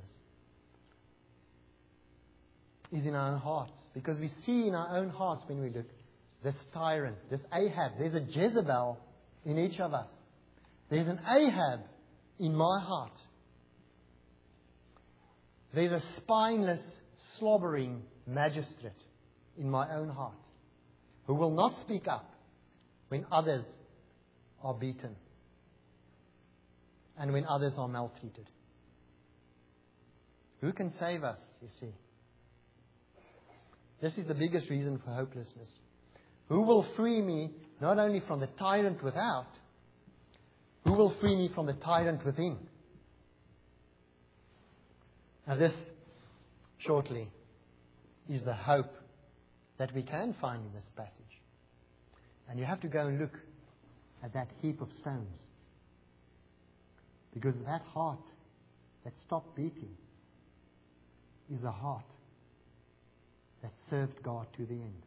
is in our own hearts. Because we see in our own hearts when we look, this tyrant, this Ahab, there's a Jezebel in each of us. There's an Ahab in my heart. There's a spineless, slobbering magistrate in my own heart who will not speak up when others are beaten and when others are maltreated. Who can save us, you see? This is the biggest reason for hopelessness. Who will free me not only from the tyrant without, who will free me from the tyrant within? Now this, shortly, is the hope that we can find in this passage. And you have to go and look at that heap of stones. Because that heart that stopped beating is a heart that served God to the end.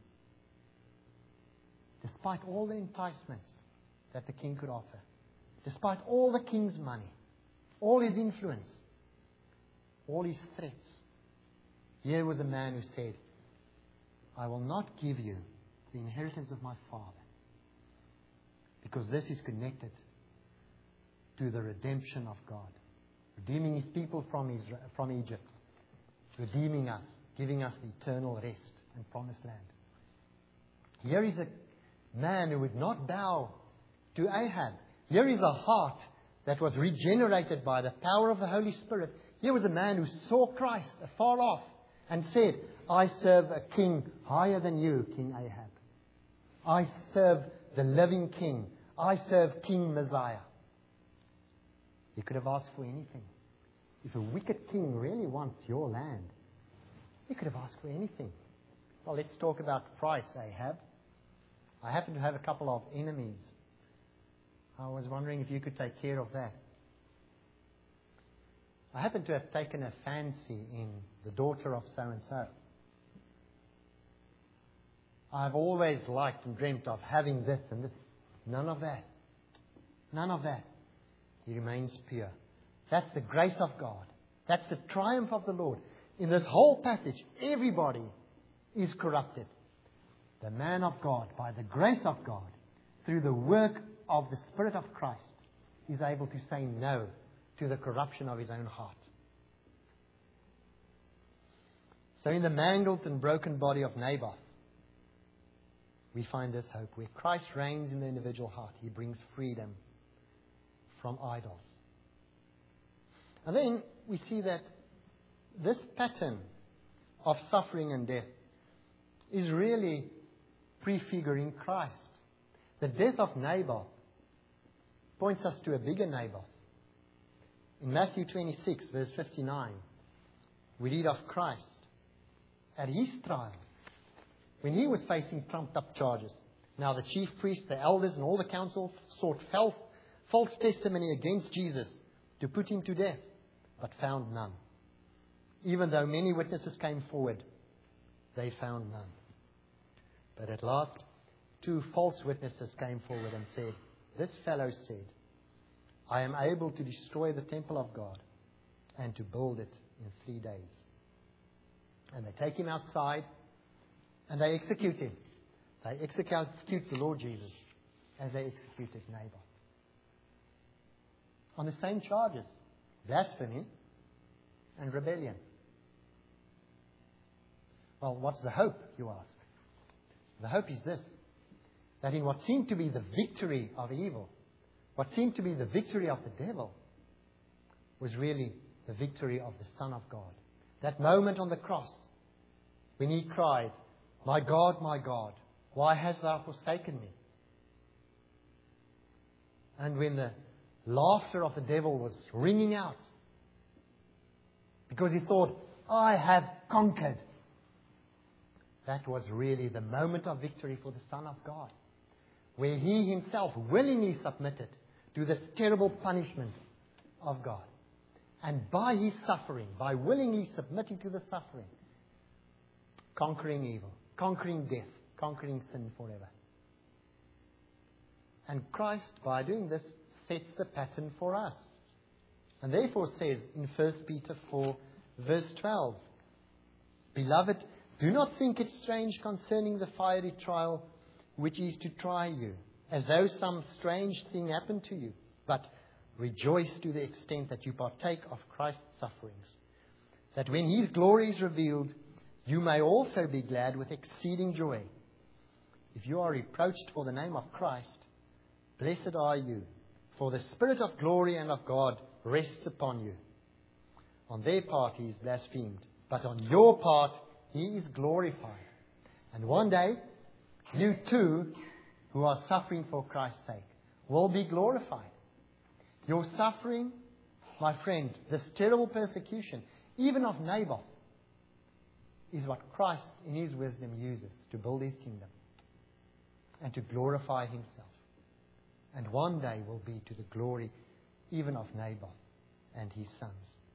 Despite all the enticements that the king could offer, despite all the king's money, all his influence, all his threats, here was a man who said, I will not give you the inheritance of my father, because this is connected to the redemption of God, redeeming his people from Egypt, redeeming us, giving us the eternal rest and promised land. Here is a man who would not bow to Ahab. Here is a heart that was regenerated by the power of the Holy Spirit. Here was a man who saw Christ afar off and said, I serve a king higher than you, King Ahab. I serve the living king. I serve King Messiah. He could have asked for anything. If a wicked king really wants your land, he could have asked for anything. Well, let's talk about the price, Ahab. I happen to have a couple of enemies. I was wondering if you could take care of that. I happen to have taken a fancy in the daughter of so-and-so. I've always liked and dreamt of having this and this. None of that. None of that. He remains pure. That's the grace of God. That's the triumph of the Lord. In this whole passage, everybody is corrupted. The man of God, by the grace of God, through the work of the Spirit of Christ, is able to say no to the corruption of his own heart. So in the mangled and broken body of Naboth, we find this hope. Where Christ reigns in the individual heart, he brings freedom from idols. And then we see that this pattern of suffering and death is really prefiguring Christ. The death of Naboth points us to a bigger Naboth. In Matthew 26, verse 59, we read of Christ at his trial, when he was facing trumped-up charges. Now the chief priests, the elders, and all the council sought false testimony against Jesus to put him to death, but found none. Even though many witnesses came forward, they found none. But at last, 2 false witnesses came forward and said, this fellow said, I am able to destroy the temple of God and to build it in 3 days. And they take him outside and they execute him. They execute the Lord Jesus as they executed Naboth. On the same charges, blasphemy and rebellion. Well, what's the hope, you ask? The hope is this, that in what seemed to be the victory of evil, what seemed to be the victory of the devil, was really the victory of the Son of God. That moment on the cross, when he cried, my God, why hast thou forsaken me? And when the laughter of the devil was ringing out, because he thought, I have conquered. That was really the moment of victory for the Son of God, where he himself willingly submitted to this terrible punishment of God. And by his suffering, by willingly submitting to the suffering, conquering evil, conquering death, conquering sin forever. And Christ, by doing this, sets the pattern for us. And therefore says in 1 Peter 4, verse 12, Beloved, do not think it strange concerning the fiery trial which is to try you, as though some strange thing happened to you, but rejoice to the extent that you partake of Christ's sufferings, that when his glory is revealed, you may also be glad with exceeding joy. If you are reproached for the name of Christ, blessed are you, for the Spirit of glory and of God rests upon you. On their part, He is blasphemed. But on your part, He is glorified. And one day, you too, who are suffering for Christ's sake, will be glorified. Your suffering, my friend, this terrible persecution, even of Nabal, is what Christ, in His wisdom, uses to build His kingdom and to glorify Himself. And one day will be to the glory even of Nabal and his sons.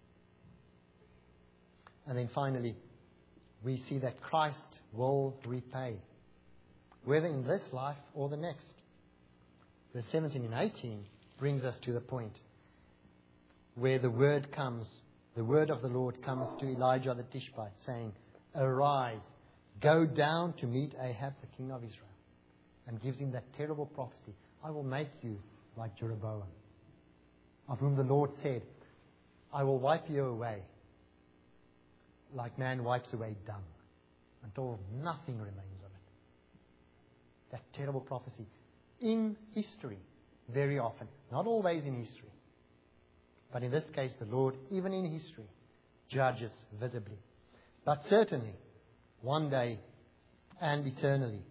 And then finally, we see that Christ will repay, whether in this life or the next. Verse 17 and 18 brings us to the point where the word of the Lord comes to Elijah the Tishbite, saying, "Arise, go down to meet Ahab, the king of Israel," and gives him that terrible prophecy, "I will make you like Jeroboam, of whom the Lord said, I will wipe you away like man wipes away dung, until nothing remains of it." That terrible prophecy in history, very often, not always in history, but in this case, the Lord, even in history, judges visibly. But certainly, one day and eternally.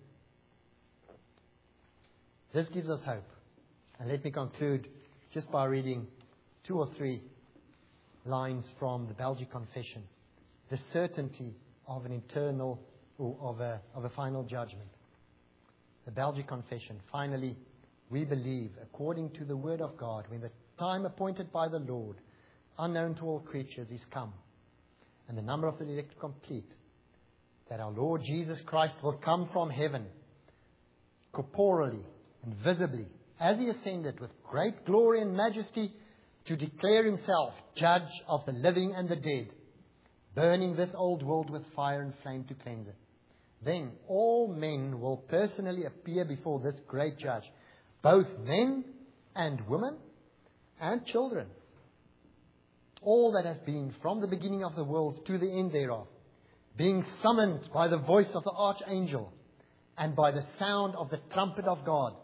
This gives us hope. And let me conclude just by reading 2 or 3 lines from the Belgic Confession. The certainty of an eternal, or of a final judgment. The Belgic Confession. "Finally, we believe, according to the word of God, when the time appointed by the Lord, unknown to all creatures, is come, and the number of the elect complete, that our Lord Jesus Christ will come from heaven, corporally and visibly, as He ascended with great glory and majesty, to declare Himself judge of the living and the dead, burning this old world with fire and flame to cleanse it. Then all men will personally appear before this great judge, both men and women and children, all that have been from the beginning of the world to the end thereof, being summoned by the voice of the archangel and by the sound of the trumpet of God.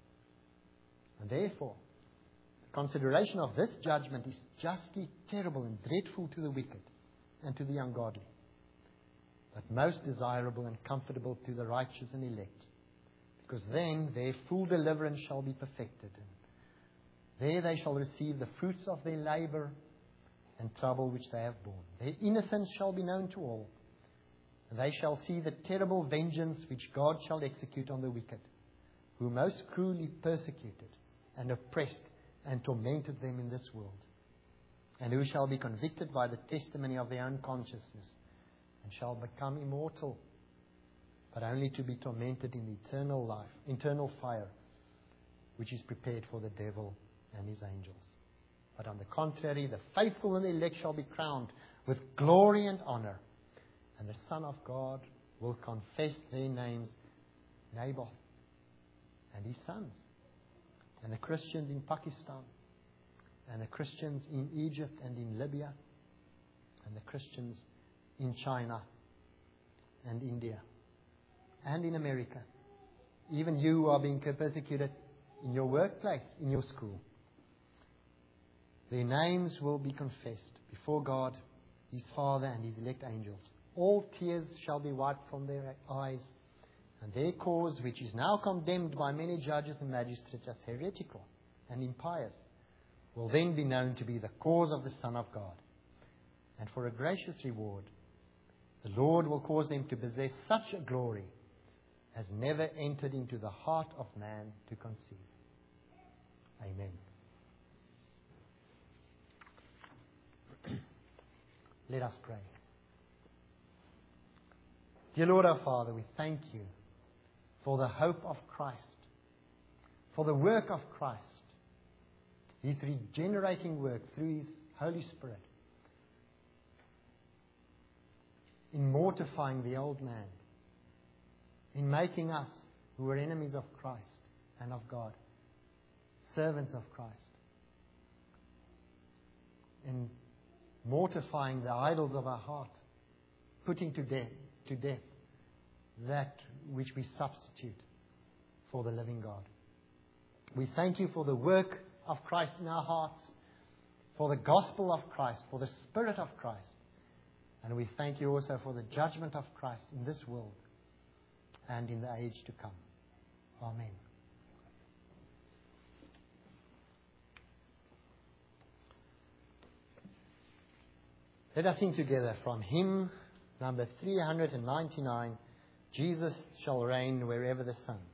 And therefore, the consideration of this judgment is justly terrible and dreadful to the wicked and to the ungodly, but most desirable and comfortable to the righteous and elect, because then their full deliverance shall be perfected, and there they shall receive the fruits of their labor and trouble which they have borne. Their innocence shall be known to all, and they shall see the terrible vengeance which God shall execute on the wicked, who most cruelly persecuted and oppressed and tormented them in this world, and who shall be convicted by the testimony of their own consciousness, and shall become immortal, but only to be tormented in the eternal fire, which is prepared for the devil and his angels. But on the contrary, the faithful and the elect shall be crowned with glory and honor, and the Son of God will confess their names, Nabal and his sons, and the Christians in Pakistan, and the Christians in Egypt and in Libya, and the Christians in China and India and in America. Even you who are being persecuted in your workplace, in your school. Their names will be confessed before God, His Father, and His elect angels. All tears shall be wiped from their eyes, and their cause, which is now condemned by many judges and magistrates as heretical and impious, will then be known to be the cause of the Son of God. And for a gracious reward, the Lord will cause them to possess such a glory as never entered into the heart of man to conceive. Amen. Let us pray. Dear Lord our Father, we thank You for the hope of Christ, for the work of Christ, His regenerating work through His Holy Spirit, in mortifying the old man, in making us, who were enemies of Christ and of God, servants of Christ, in mortifying the idols of our heart, putting to death that which we substitute for the living God. We thank You for the work of Christ in our hearts, for the gospel of Christ, for the Spirit of Christ. And we thank you also for the judgment of Christ in this world and in the age to come. Amen. Let us sing together from hymn number 399, Jesus Shall Reign Wherever the Sun.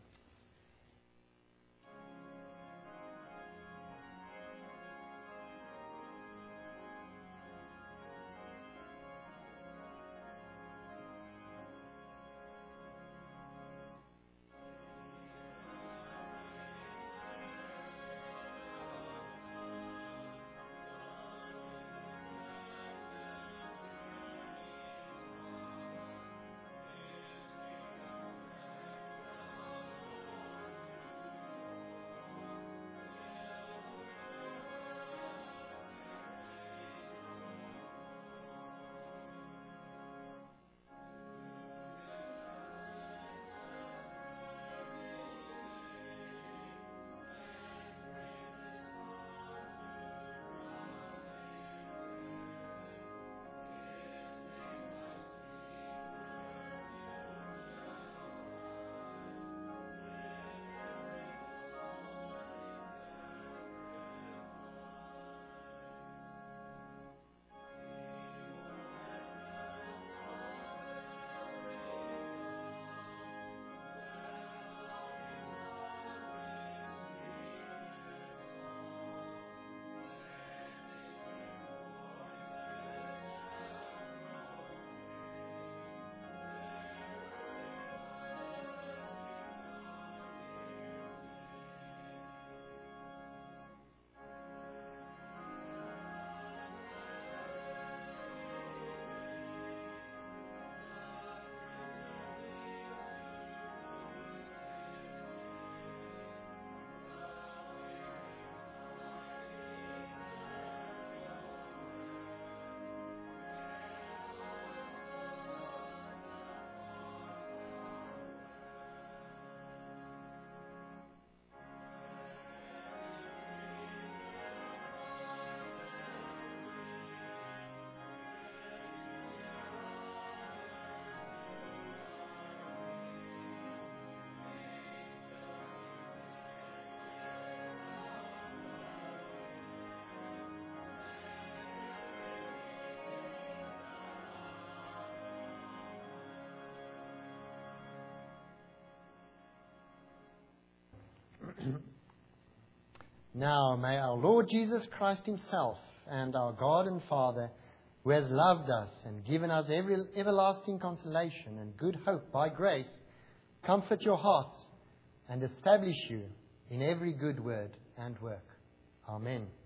Now may our Lord Jesus Christ himself and our God and Father, who has loved us and given us every everlasting consolation and good hope by grace, comfort your hearts and establish you in every good word and work. Amen.